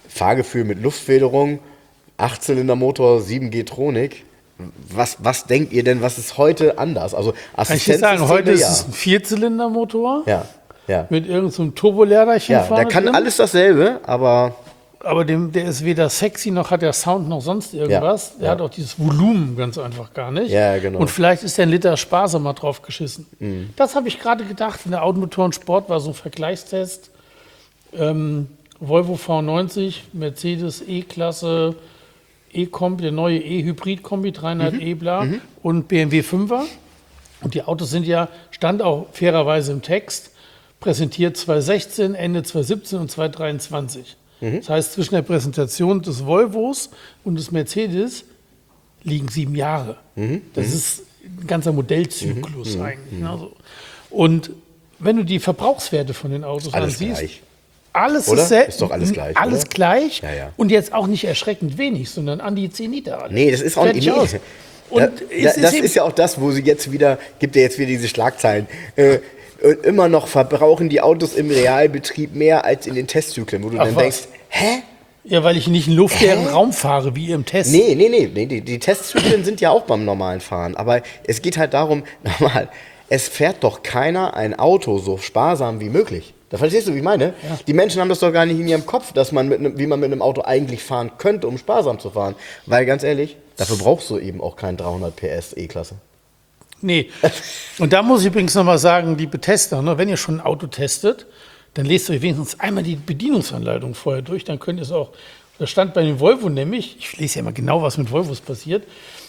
Fahrgefühl mit Luftfederung, 8-Zylinder-Motor, 7G-Tronik. Was denkt ihr denn, was ist heute anders? Also Kann ich dir sagen, heute ist es ein 4-Zylinder-Motor ja. mit irgendeinem so Turbolehrerchen Ja, vorne der kann drin. alles dasselbe, aber Der ist weder sexy, noch hat der Sound, noch sonst irgendwas. Der hat auch dieses Volumen ganz einfach gar nicht. Ja, genau. Und vielleicht ist der ein Liter sparsamer drauf geschissen. Das habe ich gerade gedacht. In der Automotoren Sport war so ein Vergleichstest. Volvo V90, Mercedes E-Klasse, E-Kombi, der neue E-Hybrid-Kombi, 300 E-Bla und BMW 5er. Und die Autos sind ja, stand auch fairerweise im Text, präsentiert 2016, Ende 2017 und 2023. Das heißt, zwischen der Präsentation des Volvos und des Mercedes liegen 7 Jahre. Das ist ein ganzer Modellzyklus eigentlich. Ne? So. Und wenn du die Verbrauchswerte von den Autos alles ansiehst, gleich. alles Oder? ist, Ist doch alles gleich, Alles oder? gleich Ja. und jetzt auch nicht erschreckend wenig, sondern an die 10 Liter. Alle. nee, das ist auch Fertig nicht. aus. Und es das eben- ist ja auch das, wo sie jetzt wieder, gibt ja jetzt wieder diese Schlagzeilen. Und immer noch verbrauchen die Autos im Realbetrieb mehr als in den Testzyklen, wo du dann was? denkst, hä? Ja, weil ich nicht in luftleeren Raum fahre, wie im Test. Nee, die Testzyklen sind ja auch beim normalen Fahren. Aber es geht halt darum, nochmal, es fährt doch keiner ein Auto so sparsam wie möglich. Da verstehst du, wie ich meine? Ja. Die Menschen haben das doch gar nicht in ihrem Kopf, dass man wie man mit einem Auto eigentlich fahren könnte, um sparsam zu fahren. Weil ganz ehrlich, dafür brauchst du eben auch keinen 300 PS E-Klasse. Nee. Und da muss ich übrigens nochmal sagen, liebe Tester, ne, wenn ihr schon ein Auto testet, dann lest euch wenigstens einmal die Bedienungsanleitung vorher durch, dann könnt ihr es auch, das stand bei den Volvo nämlich, ich lese ja immer genau, was mit Volvos passiert,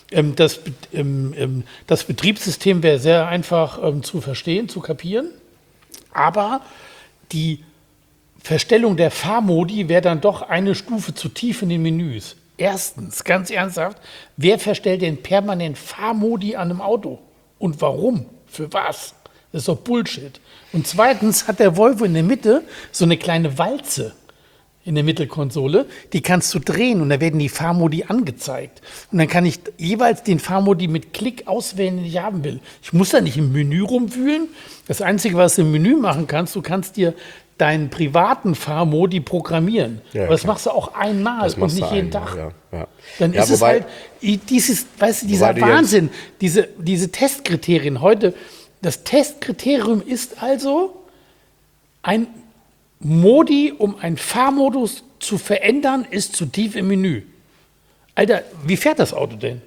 das Betriebssystem wäre sehr einfach zu verstehen, zu kapieren, aber die Verstellung der Fahrmodi wäre dann doch eine Stufe zu tief in den Menüs. Erstens, ganz ernsthaft, wer verstellt denn permanent Fahrmodi an einem Auto? Und warum? Für was? Das ist doch Bullshit. Und zweitens hat der Volvo in der Mitte so eine kleine Walze in der Mittelkonsole, die kannst du drehen und da werden die Fahrmodi angezeigt. Und dann kann ich jeweils den Fahrmodi mit Klick auswählen, den ich haben will. Ich muss da nicht im Menü rumwühlen. Das Einzige, was du im Menü machen kannst, du kannst dir deinen privaten Fahrmodi programmieren. Ja, aber das klar. machst du auch einmal Das und machst du nicht jeden einmal, Tag. ja. Dann Ja, ist es wobei- halt dieses, weißt du, dieser Wobei du jetzt- Wahnsinn, diese Testkriterien. Heute, das Testkriterium ist also ein Modi, um einen Fahrmodus zu verändern, ist zu tief im Menü. Alter, wie fährt das Auto denn?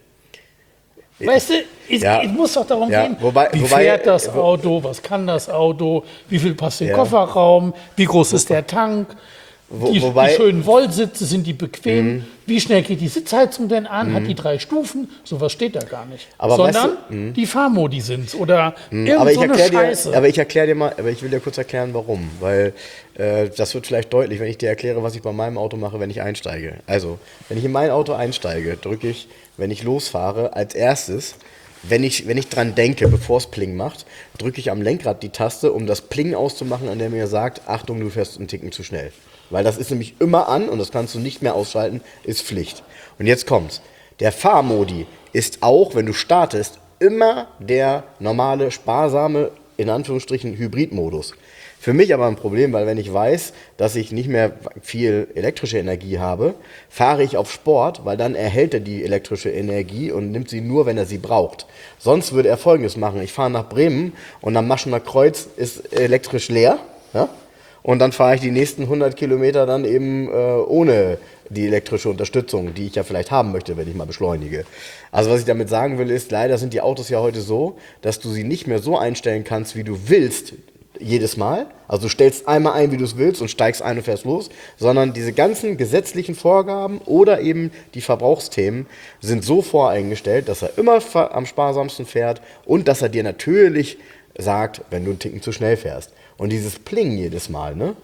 Weißt du, Ja. es muss doch darum Ja, gehen, wobei- wie fährt das Auto, was kann das Auto, wie viel passt in den Ja. Kofferraum, wie groß ist der Tank, die schönen Wollsitze, sind die bequem, wie schnell geht die Sitzheizung denn an, hat die 3 Stufen, sowas steht da gar nicht. Aber sondern weißt die Fahrmodi sind's oder irgend Aber ich so eine erkläre Scheiße. dir, aber ich will dir kurz erklären, warum. Weil das wird vielleicht deutlich, wenn ich dir erkläre, was ich bei meinem Auto mache, wenn ich einsteige. Also, wenn ich in mein Auto einsteige, drücke ich, wenn ich losfahre, als erstes, wenn ich dran denke, bevor es Pling macht, drücke ich am Lenkrad die Taste, um das Pling auszumachen, an der mir sagt, Achtung, du fährst einen Ticken zu schnell. Weil das ist nämlich immer an und das kannst du nicht mehr ausschalten, ist Pflicht. Und jetzt kommt's. Der Fahrmodi ist auch, wenn du startest, immer der normale, sparsame, in Anführungsstrichen, Hybridmodus. Für mich aber ein Problem, weil wenn ich weiß, dass ich nicht mehr viel elektrische Energie habe, fahre ich auf Sport, weil dann erhält er die elektrische Energie und nimmt sie nur, wenn er sie braucht. Sonst würde er Folgendes machen. Ich fahre nach Bremen und am Maschener Kreuz ist elektrisch leer. Ja? Und dann fahre ich die nächsten 100 Kilometer dann eben ohne die elektrische Unterstützung, die ich ja vielleicht haben möchte, wenn ich mal beschleunige. Also was ich damit sagen will, ist, leider sind die Autos ja heute so, dass du sie nicht mehr so einstellen kannst, wie du willst, jedes Mal. Also du stellst einmal ein, wie du es willst und steigst ein und fährst los, sondern diese ganzen gesetzlichen Vorgaben oder eben die Verbrauchsthemen sind so voreingestellt, dass er immer am sparsamsten fährt und dass er dir natürlich sagt, wenn du einen Ticken zu schnell fährst. Und dieses Pling jedes Mal, ne?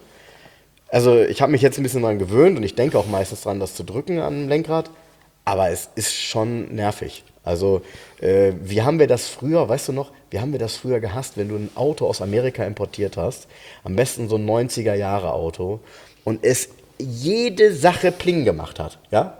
Also ich habe mich jetzt ein bisschen daran gewöhnt und ich denke auch meistens dran, das zu drücken am Lenkrad, aber es ist schon nervig. Also wie haben wir das früher, weißt du noch, wie haben wir das früher gehasst, wenn du ein Auto aus Amerika importiert hast, am besten so ein 90er-Jahre-Auto und es jede Sache Pling gemacht hat, ja?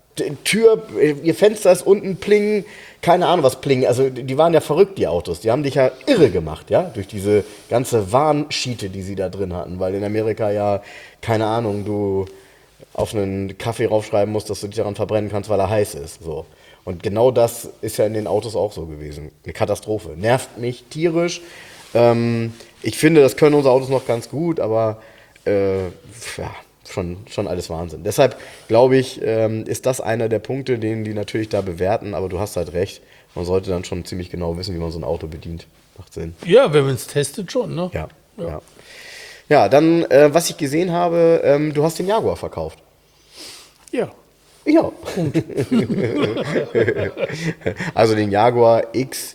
Tür, ihr Fenster ist unten Pling, keine Ahnung was Pling, also die waren ja verrückt, die Autos, die haben dich ja irre gemacht, ja, durch diese ganze Warnschiete, die sie da drin hatten, weil in Amerika ja, keine Ahnung, du auf einen Kaffee raufschreiben musst, dass du dich daran verbrennen kannst, weil er heiß ist. So. Und genau das ist ja in den Autos auch so gewesen. Eine Katastrophe. Nervt mich tierisch. Ich finde, das können unsere Autos noch ganz gut, aber schon alles Wahnsinn. Deshalb glaube ich, ist das einer der Punkte, den die natürlich da bewerten, aber du hast halt recht. Man sollte dann schon ziemlich genau wissen, wie man so ein Auto bedient. Macht Sinn. Ja, wenn man es testet schon, ne? Ja. Ja, dann, was ich gesehen habe, du hast den Jaguar verkauft. Ja. Ja. Also den Jaguar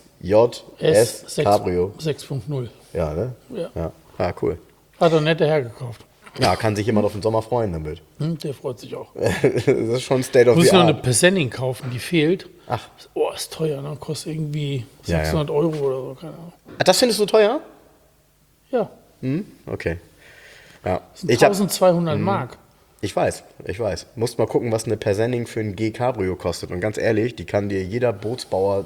XJS Cabrio. 6.0. Ja, ne? Ja. Ja, cool. Hat er nett hergekauft. Ja, kann sich jemand auf den Sommer freuen damit. Der freut sich auch. Das ist schon State of Muss the noch eine Art. Persenning kaufen, die fehlt. Ach. Oh, ist teuer, ne? Kostet irgendwie Ja, 600 Euro oder so, keine Ahnung. Ah, das findest du teuer? Ja, Okay. Ja. das sind 1200 Mark. Ich weiß. Musst mal gucken, was eine Persenning für ein G-Cabrio kostet. Und ganz ehrlich, die kann dir jeder Bootsbauer,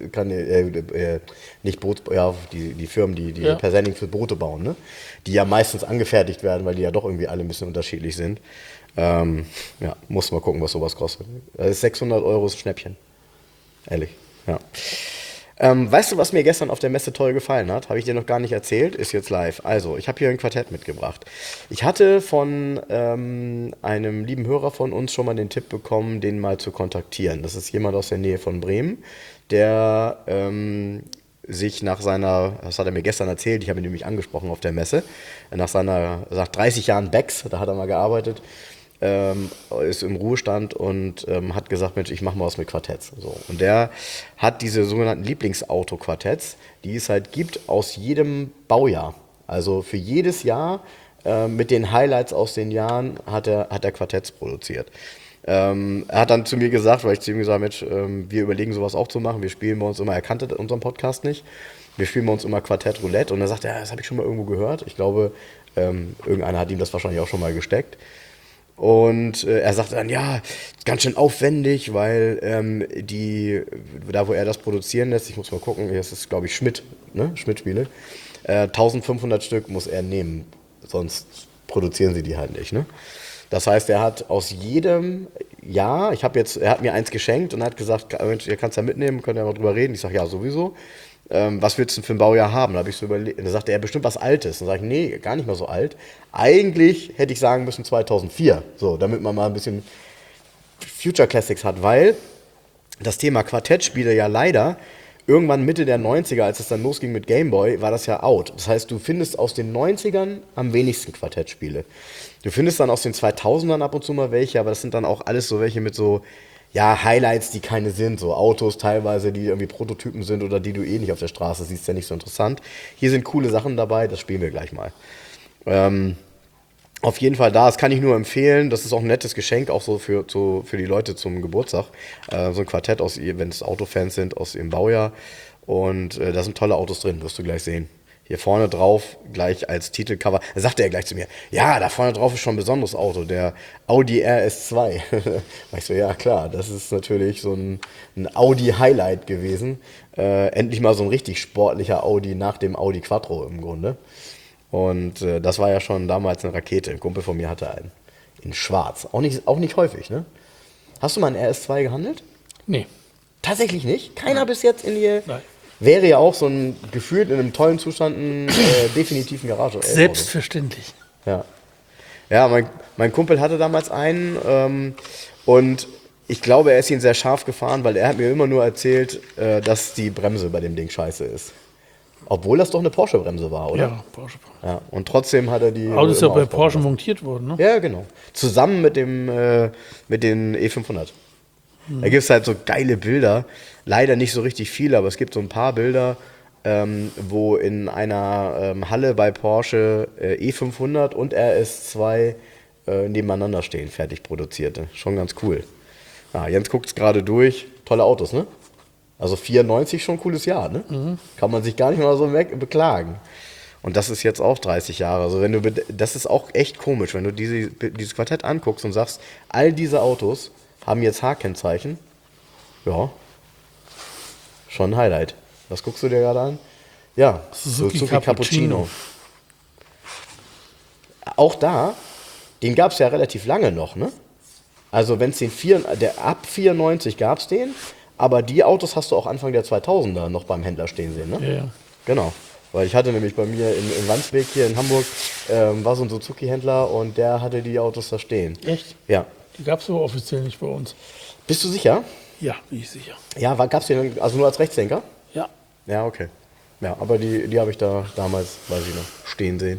nicht Bootsbauer, ja, die Firmen, die Ja. Persenning für Boote bauen, ne? Die ja meistens angefertigt werden, weil die ja doch irgendwie alle ein bisschen unterschiedlich sind. Ja, musst mal gucken, was sowas kostet. Das ist 600 Euro ist ein Schnäppchen. Ehrlich, ja. Weißt du, was mir gestern auf der Messe toll gefallen hat? Habe ich dir noch gar nicht erzählt, ist jetzt live. Also, ich habe hier ein Quartett mitgebracht. Ich hatte von einem lieben Hörer von uns schon mal den Tipp bekommen, den mal zu kontaktieren. Das ist jemand aus der Nähe von Bremen, der sich nach seiner, das hat er mir gestern erzählt, ich habe ihn nämlich angesprochen auf der Messe, nach 30 Jahren Becks, da hat er mal gearbeitet, ist im Ruhestand und hat gesagt, Mensch, ich mache mal was mit Quartetts. So. Und der hat diese sogenannten Lieblingsauto-Quartetts, die es halt gibt aus jedem Baujahr. Also für jedes Jahr mit den Highlights aus den Jahren hat er Quartetts produziert. Er hat dann zu mir gesagt, weil ich zu ihm gesagt habe, Mensch, wir überlegen sowas auch zu machen, wir spielen bei uns immer, er kannte unseren Podcast nicht, wir spielen bei uns immer Quartett Roulette und er sagt, ja, das habe ich schon mal irgendwo gehört. Ich glaube, irgendeiner hat ihm das wahrscheinlich auch schon mal gesteckt. Und er sagte dann, ja, ganz schön aufwendig, weil da wo er das produzieren lässt, ich muss mal gucken, das ist glaube ich Schmidt, ne? Schmidt-Spiele, 1500 Stück muss er nehmen, sonst produzieren sie die halt nicht, ne? Das heißt, er hat aus jedem Jahr, er hat mir eins geschenkt und hat gesagt, Mensch, ihr kannst ja mitnehmen, könnt ihr mal drüber reden. Ich sage, ja, sowieso. Was willst du denn für ein Baujahr haben? Da habe ich so überlegt. Und da sagte er, bestimmt was Altes. Dann sage ich, nee, gar nicht mal so alt. Eigentlich hätte ich sagen müssen 2004, so, damit man mal ein bisschen Future Classics hat, weil das Thema Quartettspiele ja leider irgendwann Mitte der 90er, als es dann losging mit Gameboy, war das ja out. Das heißt, du findest aus den 90ern am wenigsten Quartettspiele. Du findest dann aus den 2000ern ab und zu mal welche, aber das sind dann auch alles so welche mit so, ja, Highlights, die keine sind, so Autos teilweise, die irgendwie Prototypen sind oder die du eh nicht auf der Straße siehst, ja nicht so interessant. Hier sind coole Sachen dabei, das spielen wir gleich mal. Auf jeden Fall das kann ich nur empfehlen, das ist auch ein nettes Geschenk, auch so für die Leute zum Geburtstag. So ein Quartett, wenn es Autofans sind, aus ihrem Baujahr und da sind tolle Autos drin, wirst du gleich sehen. Hier vorne drauf, gleich als Titelcover, da sagte er gleich zu mir, ja, da vorne drauf ist schon ein besonderes Auto, der Audi RS2. Ich so, ja klar, das ist natürlich so ein Audi-Highlight gewesen. Endlich mal so ein richtig sportlicher Audi nach dem Audi Quattro im Grunde. Und das war ja schon damals eine Rakete. Ein Kumpel von mir hatte einen in schwarz. Auch nicht häufig, ne? Hast du mal einen RS2 gehandelt? Nee. Tatsächlich nicht? Keiner bis jetzt in die... Nein. Wäre ja auch so ein gefühlt in einem tollen Zustand definitiv ein Garage. Selbstverständlich. Ja, mein Kumpel hatte damals einen und ich glaube, er ist ihn sehr scharf gefahren, weil er hat mir immer nur erzählt, dass die Bremse bei dem Ding scheiße ist. Obwohl das doch eine Porsche-Bremse war, oder? Ja, Porsche. Ja, und trotzdem hat er die... Auto ist ja immer bei aufbauen Porsche lassen. montiert worden, ne? Ja, genau. Zusammen mit den E500. Da gibt es halt so geile Bilder. Leider nicht so richtig viele, aber es gibt so ein paar Bilder, wo in einer Halle bei Porsche E500 und RS2 nebeneinander stehen, fertig produzierte. Schon ganz cool. Ja, Jens guckt es gerade durch. Tolle Autos, ne? Also 94 schon ein cooles Jahr, ne? Mhm. Kann man sich gar nicht mal so beklagen. Und das ist jetzt auch 30 Jahre. Also das ist auch echt komisch, wenn du dieses Quartett anguckst und sagst, all diese Autos haben jetzt H-Kennzeichen. Ja, schon ein Highlight. Was guckst du dir gerade an? Ja, Suzuki Cappuccino. Auch da, den gab es ja relativ lange noch, ne? Also wenn es ab 94 gab es den, aber die Autos hast du auch Anfang der 2000er noch beim Händler stehen sehen, ne? Ja. Genau. Weil ich hatte nämlich bei mir in Wandsbek hier in Hamburg, war so ein Suzuki-Händler und der hatte die Autos da stehen. Echt? Ja. Die gab es aber offiziell nicht bei uns. Bist du sicher? Ja, bin ich sicher. Ja, gab es den also nur als Rechtslenker? Ja. Ja, okay. Ja, aber die habe ich da damals, weiß ich noch, stehen sehen.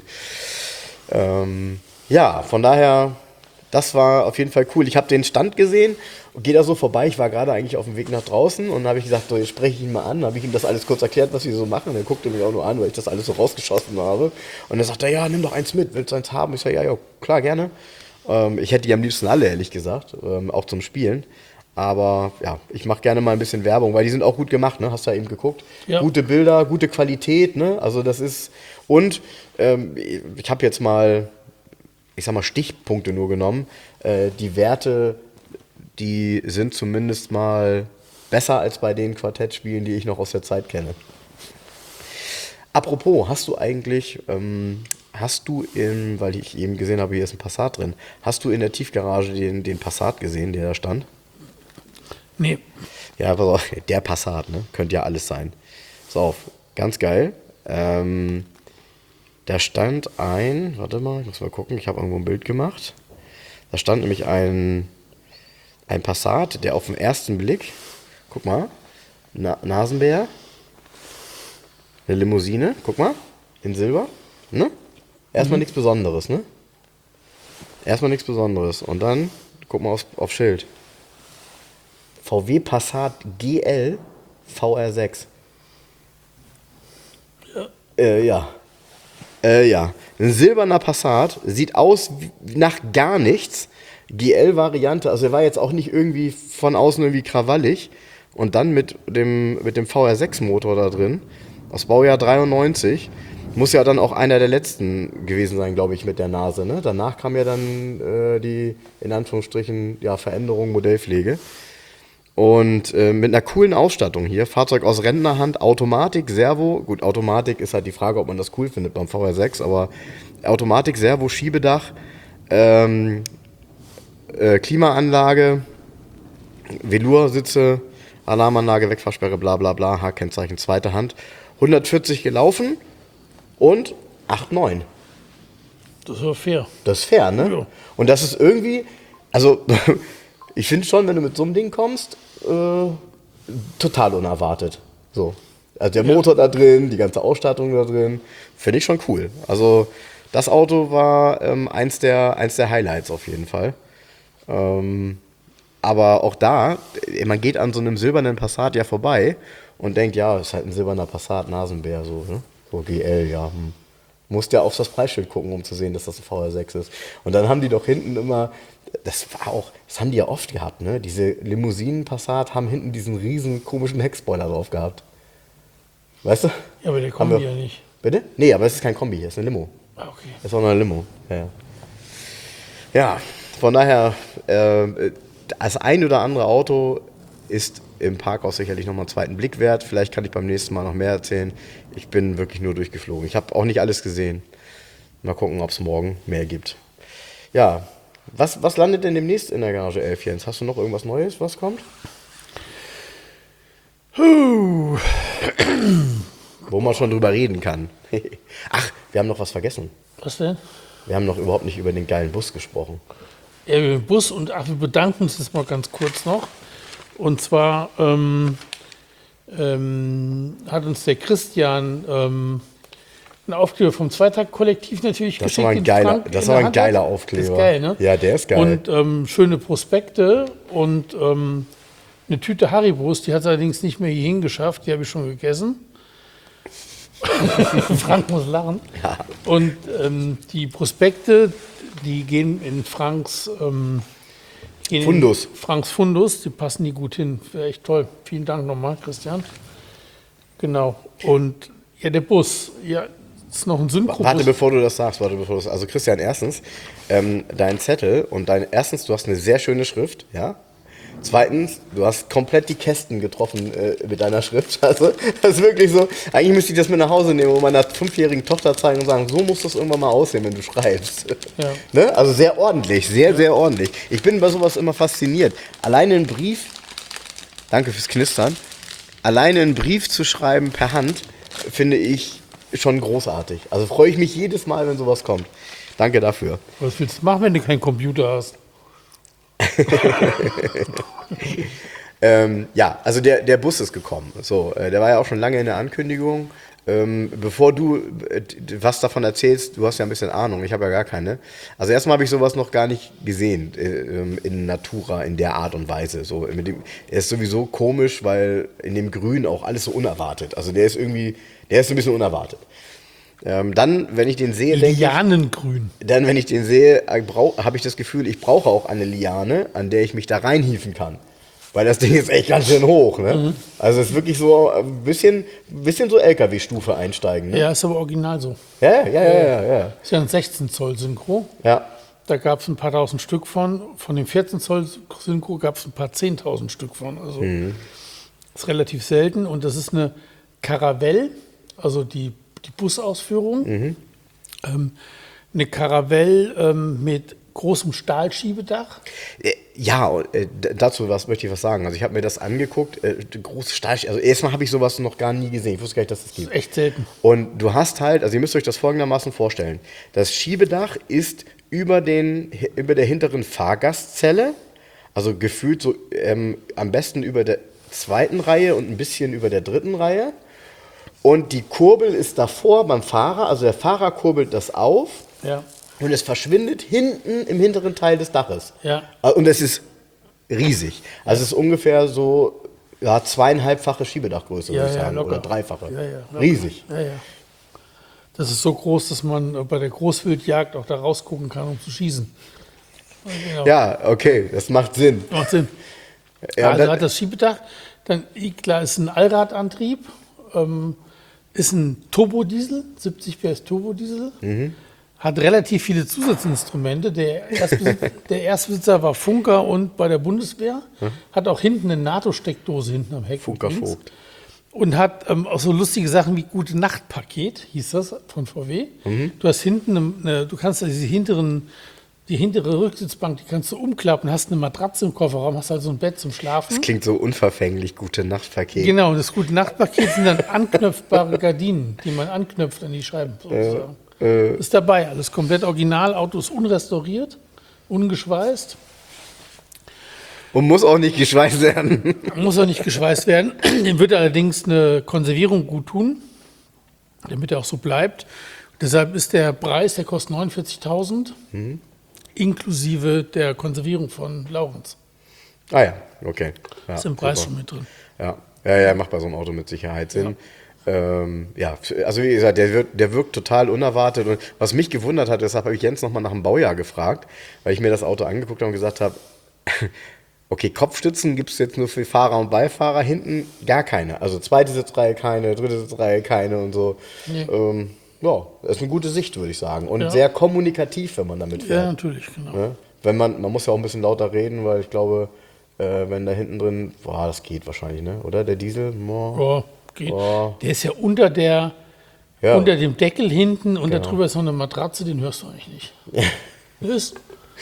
Ja, von daher, das war auf jeden Fall cool. Ich habe den Stand gesehen und gehe da so vorbei. Ich war gerade eigentlich auf dem Weg nach draußen und habe ich gesagt, so, jetzt spreche ich ihn mal an. Dann habe ich ihm das alles kurz erklärt, was wir so machen. Und er guckte mich auch nur an, weil ich das alles so rausgeschossen habe. Und dann sagt er, ja, nimm doch eins mit, willst du eins haben? Ich sage, ja, klar, gerne. Ich hätte die am liebsten alle, ehrlich gesagt, auch zum Spielen. Aber ja, ich mache gerne mal ein bisschen Werbung, weil die sind auch gut gemacht, ne? Hast du ja eben geguckt. Ja. Gute Bilder, gute Qualität, ne? Also das ist. Und ich habe jetzt mal, ich sag mal, Stichpunkte nur genommen. Die Werte, die sind zumindest mal besser als bei den Quartettspielen, die ich noch aus der Zeit kenne. Apropos, hast du eigentlich, weil ich eben gesehen habe, hier ist ein Passat drin, hast du in der Tiefgarage den Passat gesehen, der da stand? Nee. Ja, pass auf, der Passat, ne? Könnte ja alles sein. Pass auf, ganz geil. Da stand warte mal, ich muss mal gucken, ich habe irgendwo ein Bild gemacht. Da stand nämlich ein Passat, der auf den ersten Blick, guck mal, Nasenbär, eine Limousine, guck mal, in Silber, ne? Erstmal nichts Besonderes, ne? Erstmal nichts Besonderes. Und dann, guck mal auf Schild. VW Passat GL VR6. Ja. Ja. Ein silberner Passat, sieht aus nach gar nichts. GL-Variante, also er war jetzt auch nicht irgendwie von außen irgendwie krawallig. Und dann mit dem VR6-Motor da drin, aus Baujahr 93, muss ja dann auch einer der letzten gewesen sein, glaube ich, mit der Nase. Ne? Danach kam ja dann die, in Anführungsstrichen, ja, Veränderung, Modellpflege. Und mit einer coolen Ausstattung hier, Fahrzeug aus Rentnerhand, Automatik, Servo, gut, Automatik ist halt die Frage, ob man das cool findet beim VR6, aber Automatik, Servo, Schiebedach, Klimaanlage, Veloursitze, Alarmanlage, Wegfahrsperre, bla bla bla, H-Kennzeichen, zweite Hand, 140 gelaufen und 8,9. Das war fair. Das ist fair, ne? Ja. Und das ist irgendwie, also ich finde schon, wenn du mit so einem Ding kommst, total unerwartet. So. Also der Motor da drin, die ganze Ausstattung da drin, finde ich schon cool. Also das Auto war eins der Highlights auf jeden Fall. Aber auch da, man geht an so einem silbernen Passat ja vorbei und denkt, ja, ist halt ein silberner Passat, Nasenbär, so, ne? So GL, ja. Musst ja auf das Preisschild gucken, um zu sehen, dass das ein VR6 ist. Und dann haben die doch hinten immer, das haben die ja oft gehabt, ne? Diese Limousinen-Passat haben hinten diesen riesen komischen Heckspoiler drauf gehabt. Weißt du? Ja, aber der kommt ja nicht. Bitte? Nee, aber es ist kein Kombi, es ist eine Limo. Ah, okay. Das ist auch noch eine Limo. Ja, von daher, das ein oder andere Auto ist im Parkhaus sicherlich nochmal einen zweiten Blick wert. Vielleicht kann ich beim nächsten Mal noch mehr erzählen. Ich bin wirklich nur durchgeflogen. Ich habe auch nicht alles gesehen. Mal gucken, ob es morgen mehr gibt. Ja, was landet denn demnächst in der Garage 11, Jens? Hast du noch irgendwas Neues, was kommt? Wo man schon drüber reden kann. Ach, wir haben noch was vergessen. Was denn? Wir haben noch überhaupt nicht über den geilen Bus gesprochen. Ja, über den Bus und wir bedanken uns jetzt mal ganz kurz noch. Und zwar hat uns der Christian einen Aufkleber vom Zweitag-Kollektiv natürlich Das geschickt. war ein geiler Aufkleber. Das ist geil, ne? Ja, der ist geil. Und schöne Prospekte und eine Tüte Haribos, die hat es allerdings nicht mehr hierhin geschafft, die habe ich schon gegessen. Frank muss lachen. Ja. Und die Prospekte, die gehen in Franks Fundus. Franks Fundus, die passen die gut hin. Wäre echt toll. Vielen Dank nochmal, Christian. Genau. Und ja, der Bus, ja, ist noch ein Synchro-Bus. Warte, bevor du das sagst, Also Christian, erstens, dein Zettel und erstens, du hast eine sehr schöne Schrift, ja. Zweitens, du hast komplett die Kästen getroffen mit deiner Schrift. Also, das ist wirklich so. Eigentlich müsste ich das mit nach Hause nehmen und meiner 5-jährigen Tochter zeigen und sagen, so muss das irgendwann mal aussehen, wenn du schreibst. Ja. Ne? Also sehr ordentlich, sehr ordentlich. Ich bin bei sowas immer fasziniert. Alleine einen Brief, danke fürs Knistern, alleine einen Brief zu schreiben per Hand, finde ich schon großartig. Also freue ich mich jedes Mal, wenn sowas kommt. Danke dafür. Was willst du machen, wenn du keinen Computer hast? Ja, also der Bus ist gekommen. So, der war ja auch schon lange in der Ankündigung. Bevor du was davon erzählst, du hast ja ein bisschen Ahnung, ich habe ja gar keine. Also erstmal habe ich sowas noch gar nicht gesehen in Natura in der Art und Weise. So, er ist sowieso komisch, weil in dem Grün auch alles so unerwartet. Also der ist ein bisschen unerwartet. Dann, wenn ich den sehe, denke ich, Lianengrün. dann, wenn ich den sehe, habe ich das Gefühl, ich brauche auch eine Liane, an der ich mich da reinhieven kann. Weil das Ding ist echt ganz schön hoch. Ne? Also es ist wirklich so ein bisschen so LKW-Stufe einsteigen. Ne? Ja, ist aber original so. Ja. Ist ja ein 16 Zoll Synchro. Ja. Da gab es ein paar tausend Stück von. Von dem 14 Zoll Synchro gab es ein paar 10.000 Stück von. Also ist relativ selten. Und das ist eine Caravelle, also die Busausführung. Eine Caravelle mit großem Stahlschiebedach. Ja, dazu möchte ich was sagen. Also ich habe mir das angeguckt, große Stahl. Also erstmal habe ich sowas noch gar nie gesehen. Ich wusste gar nicht, dass das gibt. Das ist echt selten. Und du hast halt, also ihr müsst euch das folgendermaßen vorstellen. Das Schiebedach ist über der hinteren Fahrgastzelle, also gefühlt so am besten über der zweiten Reihe und ein bisschen über der dritten Reihe. Und die Kurbel ist davor beim Fahrer, also der Fahrer kurbelt das auf. Ja. Und es verschwindet hinten im hinteren Teil des Daches. Ja. Und es ist riesig. Also es ist ungefähr so 2,5-fache Schiebedachgröße, würde ich sagen. locker. Oder 3-fache. Ja, locker. Riesig. Ja. Das ist so groß, dass man bei der Großwildjagd auch da rausgucken kann, um zu schießen. Genau. Ja, okay, das macht Sinn. Macht Sinn. Ja, Also hat das Schiebedach, dann klar ist ein Allradantrieb, ist ein Turbodiesel, 70 PS Turbodiesel, hat relativ viele Zusatzinstrumente. Der Erstbesitzer war Funker und bei der Bundeswehr, hat auch hinten eine NATO-Steckdose hinten am Heck. Funker Vogt. Und hat auch so lustige Sachen wie Gute-Nacht-Paket, hieß das, von VW. Du hast hinten, du kannst die hintere Rücksitzbank, die kannst du umklappen, hast eine Matratze im Kofferraum, hast also ein Bett zum Schlafen. Das klingt so unverfänglich, Gute-Nacht-Paket. Genau, und das Gute-Nacht-Paket sind dann anknöpfbare Gardinen, die man anknöpft an die Scheiben. Sozusagen. Ist dabei, alles komplett original, Auto ist unrestauriert, ungeschweißt. Und muss auch nicht geschweißt werden. Muss auch nicht geschweißt werden. Dem wird allerdings eine Konservierung gut tun, damit er auch so bleibt. Deshalb ist der Preis, der kostet 49.000, inklusive der Konservierung von Laurens. Ah ja, okay. Ja, Ist im Preis super. schon mit drin. Ja, macht bei so einem Auto mit Sicherheit Sinn. Also wie gesagt, der wirkt total unerwartet. Und was mich gewundert hat, deshalb habe ich Jens nochmal nach dem Baujahr gefragt, weil ich mir das Auto angeguckt habe und gesagt habe, okay, Kopfstützen gibt es jetzt nur für Fahrer und Beifahrer, hinten gar keine. Also zweite Sitzreihe keine, dritte Sitzreihe keine und so. Nee. Ja, das ist eine gute Sicht, würde ich sagen. Und Ja. sehr kommunikativ, wenn man damit fährt. Ja, natürlich, genau. Ne? Wenn man muss ja auch ein bisschen lauter reden, weil ich glaube, wenn da hinten drin, das geht wahrscheinlich, ne? Oder der Diesel? Ja, geht. Oh. Der ist ja unter dem Deckel hinten und Genau. darüber ist noch eine Matratze, den hörst du eigentlich nicht. Ist,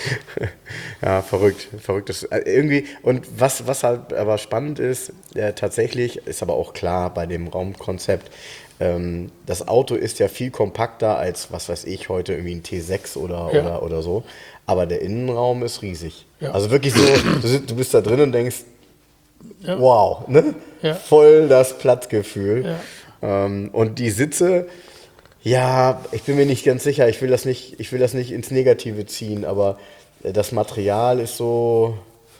Ja, verrückt. Das, irgendwie, und was halt aber spannend ist, tatsächlich, ist aber auch klar bei dem Raumkonzept, das Auto ist ja viel kompakter als, was weiß ich, heute irgendwie ein T6 oder so. Aber der Innenraum ist riesig. Ja. Also wirklich so, du bist da drin und denkst, Ja. wow, ne? Ja. Voll das Platzgefühl. Ja. Und die Sitze, ja, ich bin mir nicht ganz sicher, ich will das nicht ins Negative ziehen, aber das Material ist so,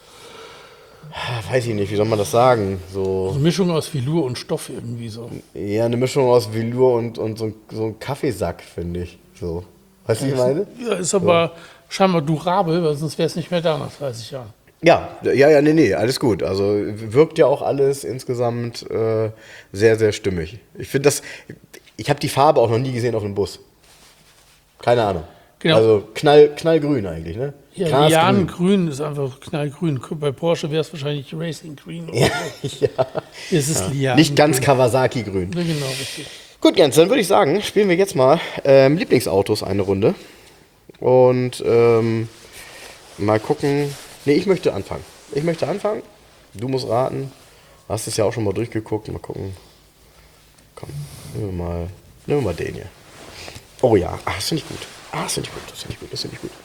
weiß ich nicht, wie soll man das sagen? So, eine Mischung aus Velour und Stoff irgendwie so. ja, eine Mischung aus Velour und so ein Kaffeesack, finde ich. So. Weißt du, wie ich meine? Ja, ist aber scheinbar durabel, weil sonst wäre es nicht mehr da nach 30 Jahren. Ja, nee, alles gut. Also wirkt ja auch alles insgesamt sehr, sehr stimmig. Ich habe die Farbe auch noch nie gesehen auf einem Bus. Keine Ahnung. Genau. Also knallgrün eigentlich, ne? Ja, Grasgrün. Lianengrün ist einfach knallgrün. Bei Porsche wäre es wahrscheinlich Racing Green. Oder so. Ja. Es ist Lianen. Nicht ganz Kawasaki-grün. Ja, genau, richtig. Gut, Jens, dann würde ich sagen, spielen wir jetzt mal Lieblingsautos eine Runde. Und mal gucken. Nee, ich möchte anfangen. Du musst raten. Du hast es ja auch schon mal durchgeguckt. Mal gucken. Komm, nehmen wir mal den hier. Oh ja, das finde ich gut. Das finde ich gut.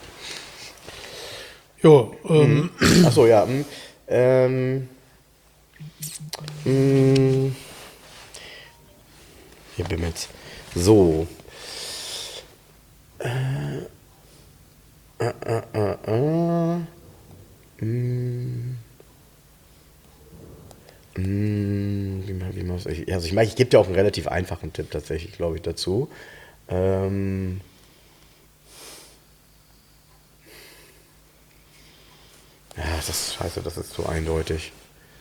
Jo, Achso, ja. Hier bimmelt's. So. Also ich gebe dir auch einen relativ einfachen Tipp tatsächlich, glaube ich, dazu. Ja, das ist scheiße, das ist zu eindeutig.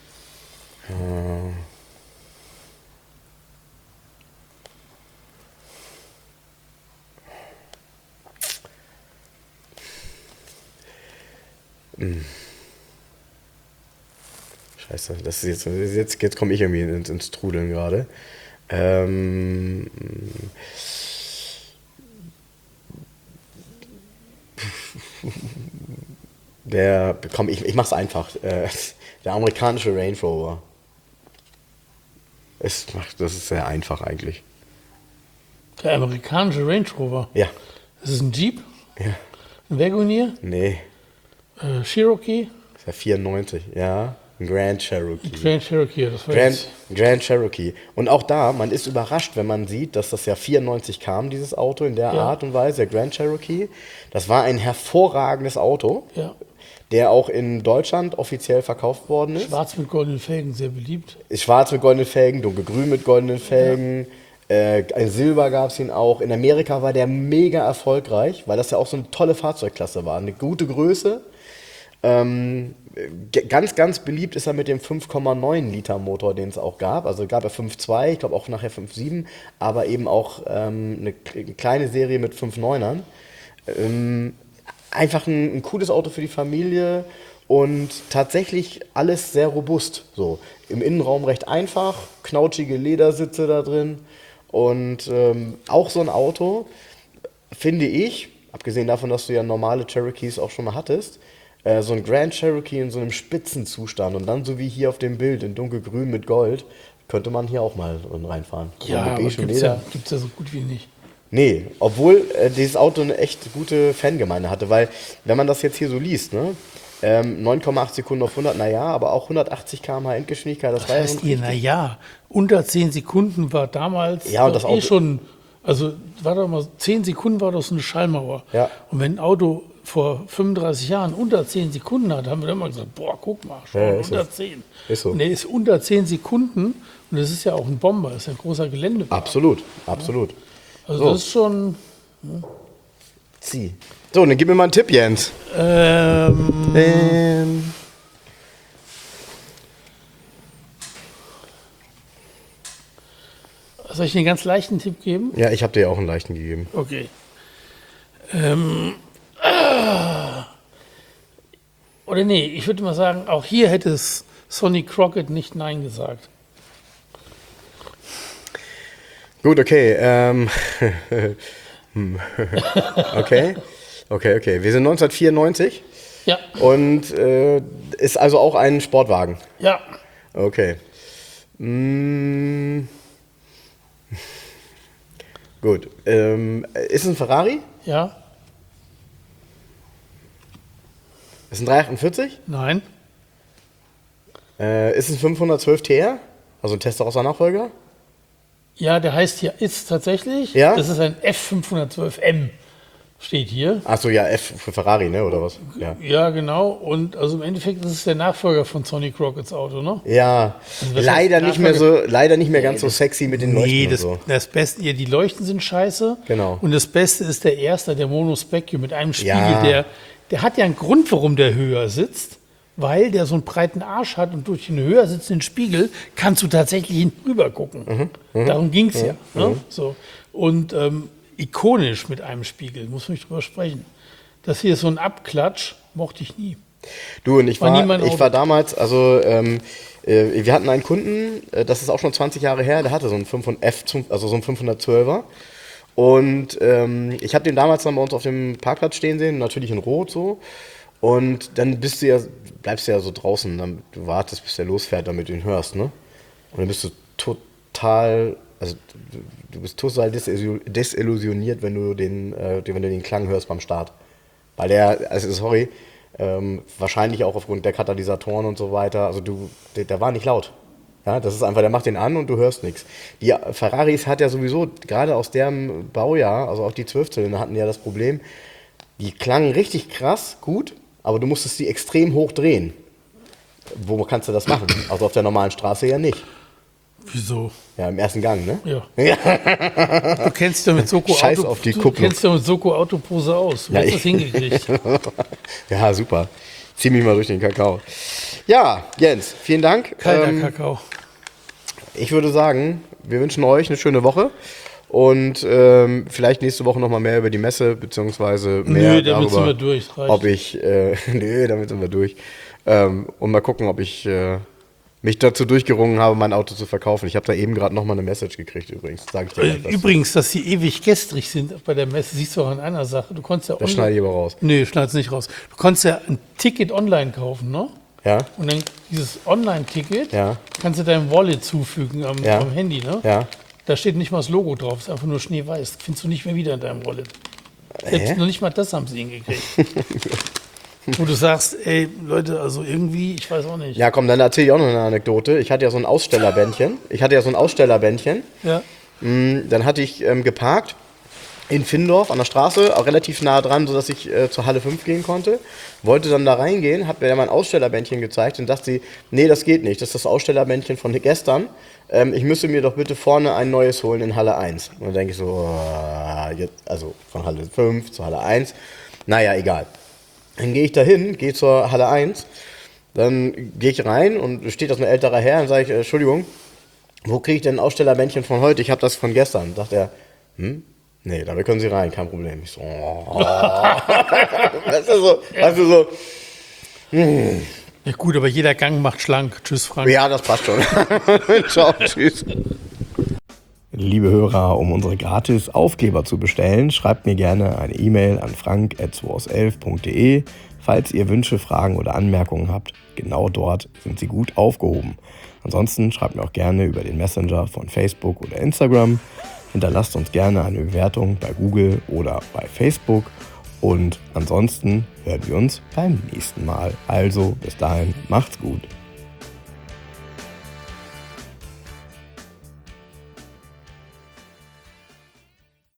Scheiße, das ist jetzt komme ich irgendwie ins Trudeln gerade. Ich mach's einfach. Der amerikanische Range Rover. Das ist sehr einfach eigentlich. der amerikanische Range Rover. Ja. Das ist ein Jeep, Ja. ein Wagoneer, Nee. Cherokee, Das ist ja 94, ja. Ein Grand Cherokee. Grand Cherokee. Das war jetzt, Grand Cherokee. Und auch da, man ist überrascht, wenn man sieht, dass das ja 94 kam, dieses Auto in der Art und Weise, der Grand Cherokee. Das war ein hervorragendes Auto, ja, der auch in Deutschland offiziell verkauft worden ist. schwarz mit goldenen Felgen, sehr beliebt. Ist schwarz mit goldenen Felgen, dunkelgrün mit goldenen Felgen. In Silber gab es ihn auch. In Amerika war der mega erfolgreich, weil das ja auch so eine tolle Fahrzeugklasse war. Eine gute Größe. Ganz, ganz beliebt ist er mit dem 5,9 Liter Motor, den es auch gab. Also gab er 5,2, ich glaube auch nachher 5,7, aber eben auch eine kleine Serie mit 5,9ern. Einfach ein cooles Auto für die Familie und tatsächlich alles sehr robust. So, im Innenraum recht einfach, knautschige Ledersitze da drin und auch so ein Auto, finde ich, abgesehen davon, dass du ja normale Cherokees auch schon mal hattest, so ein Grand Cherokee in so einem Spitzenzustand und dann so wie hier auf dem Bild in dunkelgrün mit Gold, könnte man hier auch mal reinfahren. Ja, So aber mit beigem gibt's Leder. ja so gut wie nicht. Nee, obwohl dieses Auto eine echt gute Fangemeinde hatte, weil wenn man das jetzt hier so liest, ne, 9,8 Sekunden auf 100, naja, aber auch 180 km/h Endgeschwindigkeit, das Was war ja heißt schon ihr, richtig. naja, unter 10 Sekunden war damals Ja, und das Auto- schon, also war doch mal, 10 Sekunden war doch so eine Schallmauer. Ja. Und wenn ein Auto vor 35 Jahren unter 10 Sekunden hat, haben wir dann mal gesagt, boah, guck mal, schon Ja, ist unter so. 10. Ist so. Und der ist unter 10 Sekunden und das ist ja auch ein Bomber, das ist ein großer Geländewagen. Absolut, absolut. Also So. das ist schon, Zieh. So, dann gib mir mal einen Tipp, Jens. soll ich einen ganz leichten Tipp geben? Ja, ich habe dir ja auch einen leichten gegeben. Okay. Oder nee, ich würde mal sagen, auch hier hätte es Sonny Crockett nicht Nein gesagt. Gut, okay. Okay. Wir sind 1994 Ja, und ist also auch ein Sportwagen. ja, Okay. Gut. Ist es ein Ferrari? ja, Ist es ein 348? nein, Ist es ein 512 TR? Also ein Testarossa-Nachfolger? ja, der heißt hier ist tatsächlich, Ja? das ist ein F512M, steht hier. Achso, ja, F für Ferrari, ne? Oder was? Ja. Ja, genau, und also im Endeffekt ist es der Nachfolger von Sonny Crocketts Auto, ne? Ja, was leider heißt nicht mehr ganz so sexy mit den Leuchten Nee, und das, so. das Beste, ja, die Leuchten sind scheiße. Genau. Und das Beste ist der erste, der Monospecchio mit einem Spiegel, Ja. der hat ja einen Grund, warum der höher sitzt, weil der so einen breiten Arsch hat und durch den höher sitzenden Spiegel kannst du tatsächlich hinüber gucken. Darum ging es ja. Ne? So. Und ikonisch mit einem Spiegel, muss man nicht drüber sprechen. Das hier ist so ein Abklatsch, mochte ich nie. Du, und ich War nie mein Auto. war damals, also wir hatten einen Kunden, das ist auch schon 20 Jahre her, der hatte so einen 512er. Und ich habe den damals dann bei uns auf dem Parkplatz stehen sehen, natürlich in Rot so. Und dann bleibst du ja so draußen, dann du wartest, bis der losfährt, damit du ihn hörst, ne? Und dann bist du total, also du bist total desillusioniert, wenn du den Klang hörst beim Start. Weil wahrscheinlich auch aufgrund der Katalysatoren und so weiter, also der war nicht laut. Ja, das ist einfach, der macht den an und du hörst nichts. Die Ferraris hat ja sowieso, gerade aus dem Baujahr, also auch die 12-Zylinder hatten ja das Problem, die klangen richtig krass, gut, aber du musstest die extrem hoch drehen. Wo kannst du das machen? Also auf der normalen Straße ja nicht. Wieso? Ja, im ersten Gang, ne? Ja. Du kennst ja mit Soko Scheiß auf die Kupplung. Autopose aus. Du hast das hingekriegt. Ja, super. Zieh mich mal durch den Kakao. Ja, Jens, vielen Dank. Kalter Kakao. Ich würde sagen, wir wünschen euch eine schöne Woche. Und vielleicht nächste Woche nochmal mehr über die Messe, beziehungsweise mehr damit darüber, sind wir durch. damit sind wir durch. Und mal gucken, ob ich mich dazu durchgerungen habe, mein Auto zu verkaufen. Ich habe da eben gerade nochmal eine Message gekriegt übrigens. Sag ich dir gleich was. Übrigens, dass sie ewig gestrig sind bei der Messe, siehst du auch an einer Sache. Du konntest ja Das schneide ich aber raus. Nee, schneid's nicht raus. Du konntest ja ein Ticket online kaufen, ne? Ja. Und dann dieses Online-Ticket Ja. kannst du deinem Wallet zufügen am Handy, ne? Ja. Da steht nicht mal das Logo drauf, ist einfach nur schneeweiß. Findest du nicht mehr wieder in deinem Wallet. Jetzt noch nicht mal das haben sie hingekriegt. Wo du sagst, ey, Leute, also irgendwie, ich weiß auch nicht. Ja, komm, dann erzähle ich auch noch eine Anekdote. Ich hatte ja so ein Ausstellerbändchen. Ja. Dann hatte ich geparkt in Findorf an der Straße, auch relativ nah dran, sodass ich zur Halle 5 gehen konnte. Wollte dann da reingehen, hat mir ja mein Ausstellerbändchen gezeigt und dachte sie, nee, das geht nicht, das ist das Ausstellerbändchen von gestern. Ich müsste mir doch bitte vorne ein neues holen in Halle 1. Und dann denke ich so, also von Halle 5 zur Halle 1. Naja, egal. Dann gehe ich da hin, gehe zur Halle 1, dann gehe ich rein und steht da so ein älterer Herr und sage ich, Entschuldigung, wo kriege ich denn ein Ausstellerbändchen von heute? Ich habe das von gestern. Sagt er, nee, damit können Sie rein, kein Problem. Ich so, weißt du so. Ja gut, aber jeder Gang macht schlank. Tschüss, Frank. Ja, das passt schon. Ciao, tschüss. Liebe Hörer, um unsere gratis Aufkleber zu bestellen, schreibt mir gerne eine E-Mail an frank@2aus11.de. Falls ihr Wünsche, Fragen oder Anmerkungen habt, genau dort sind sie gut aufgehoben. Ansonsten schreibt mir auch gerne über den Messenger von Facebook oder Instagram. Hinterlasst uns gerne eine Bewertung bei Google oder bei Facebook. Und ansonsten hören wir uns beim nächsten Mal. Also bis dahin, macht's gut.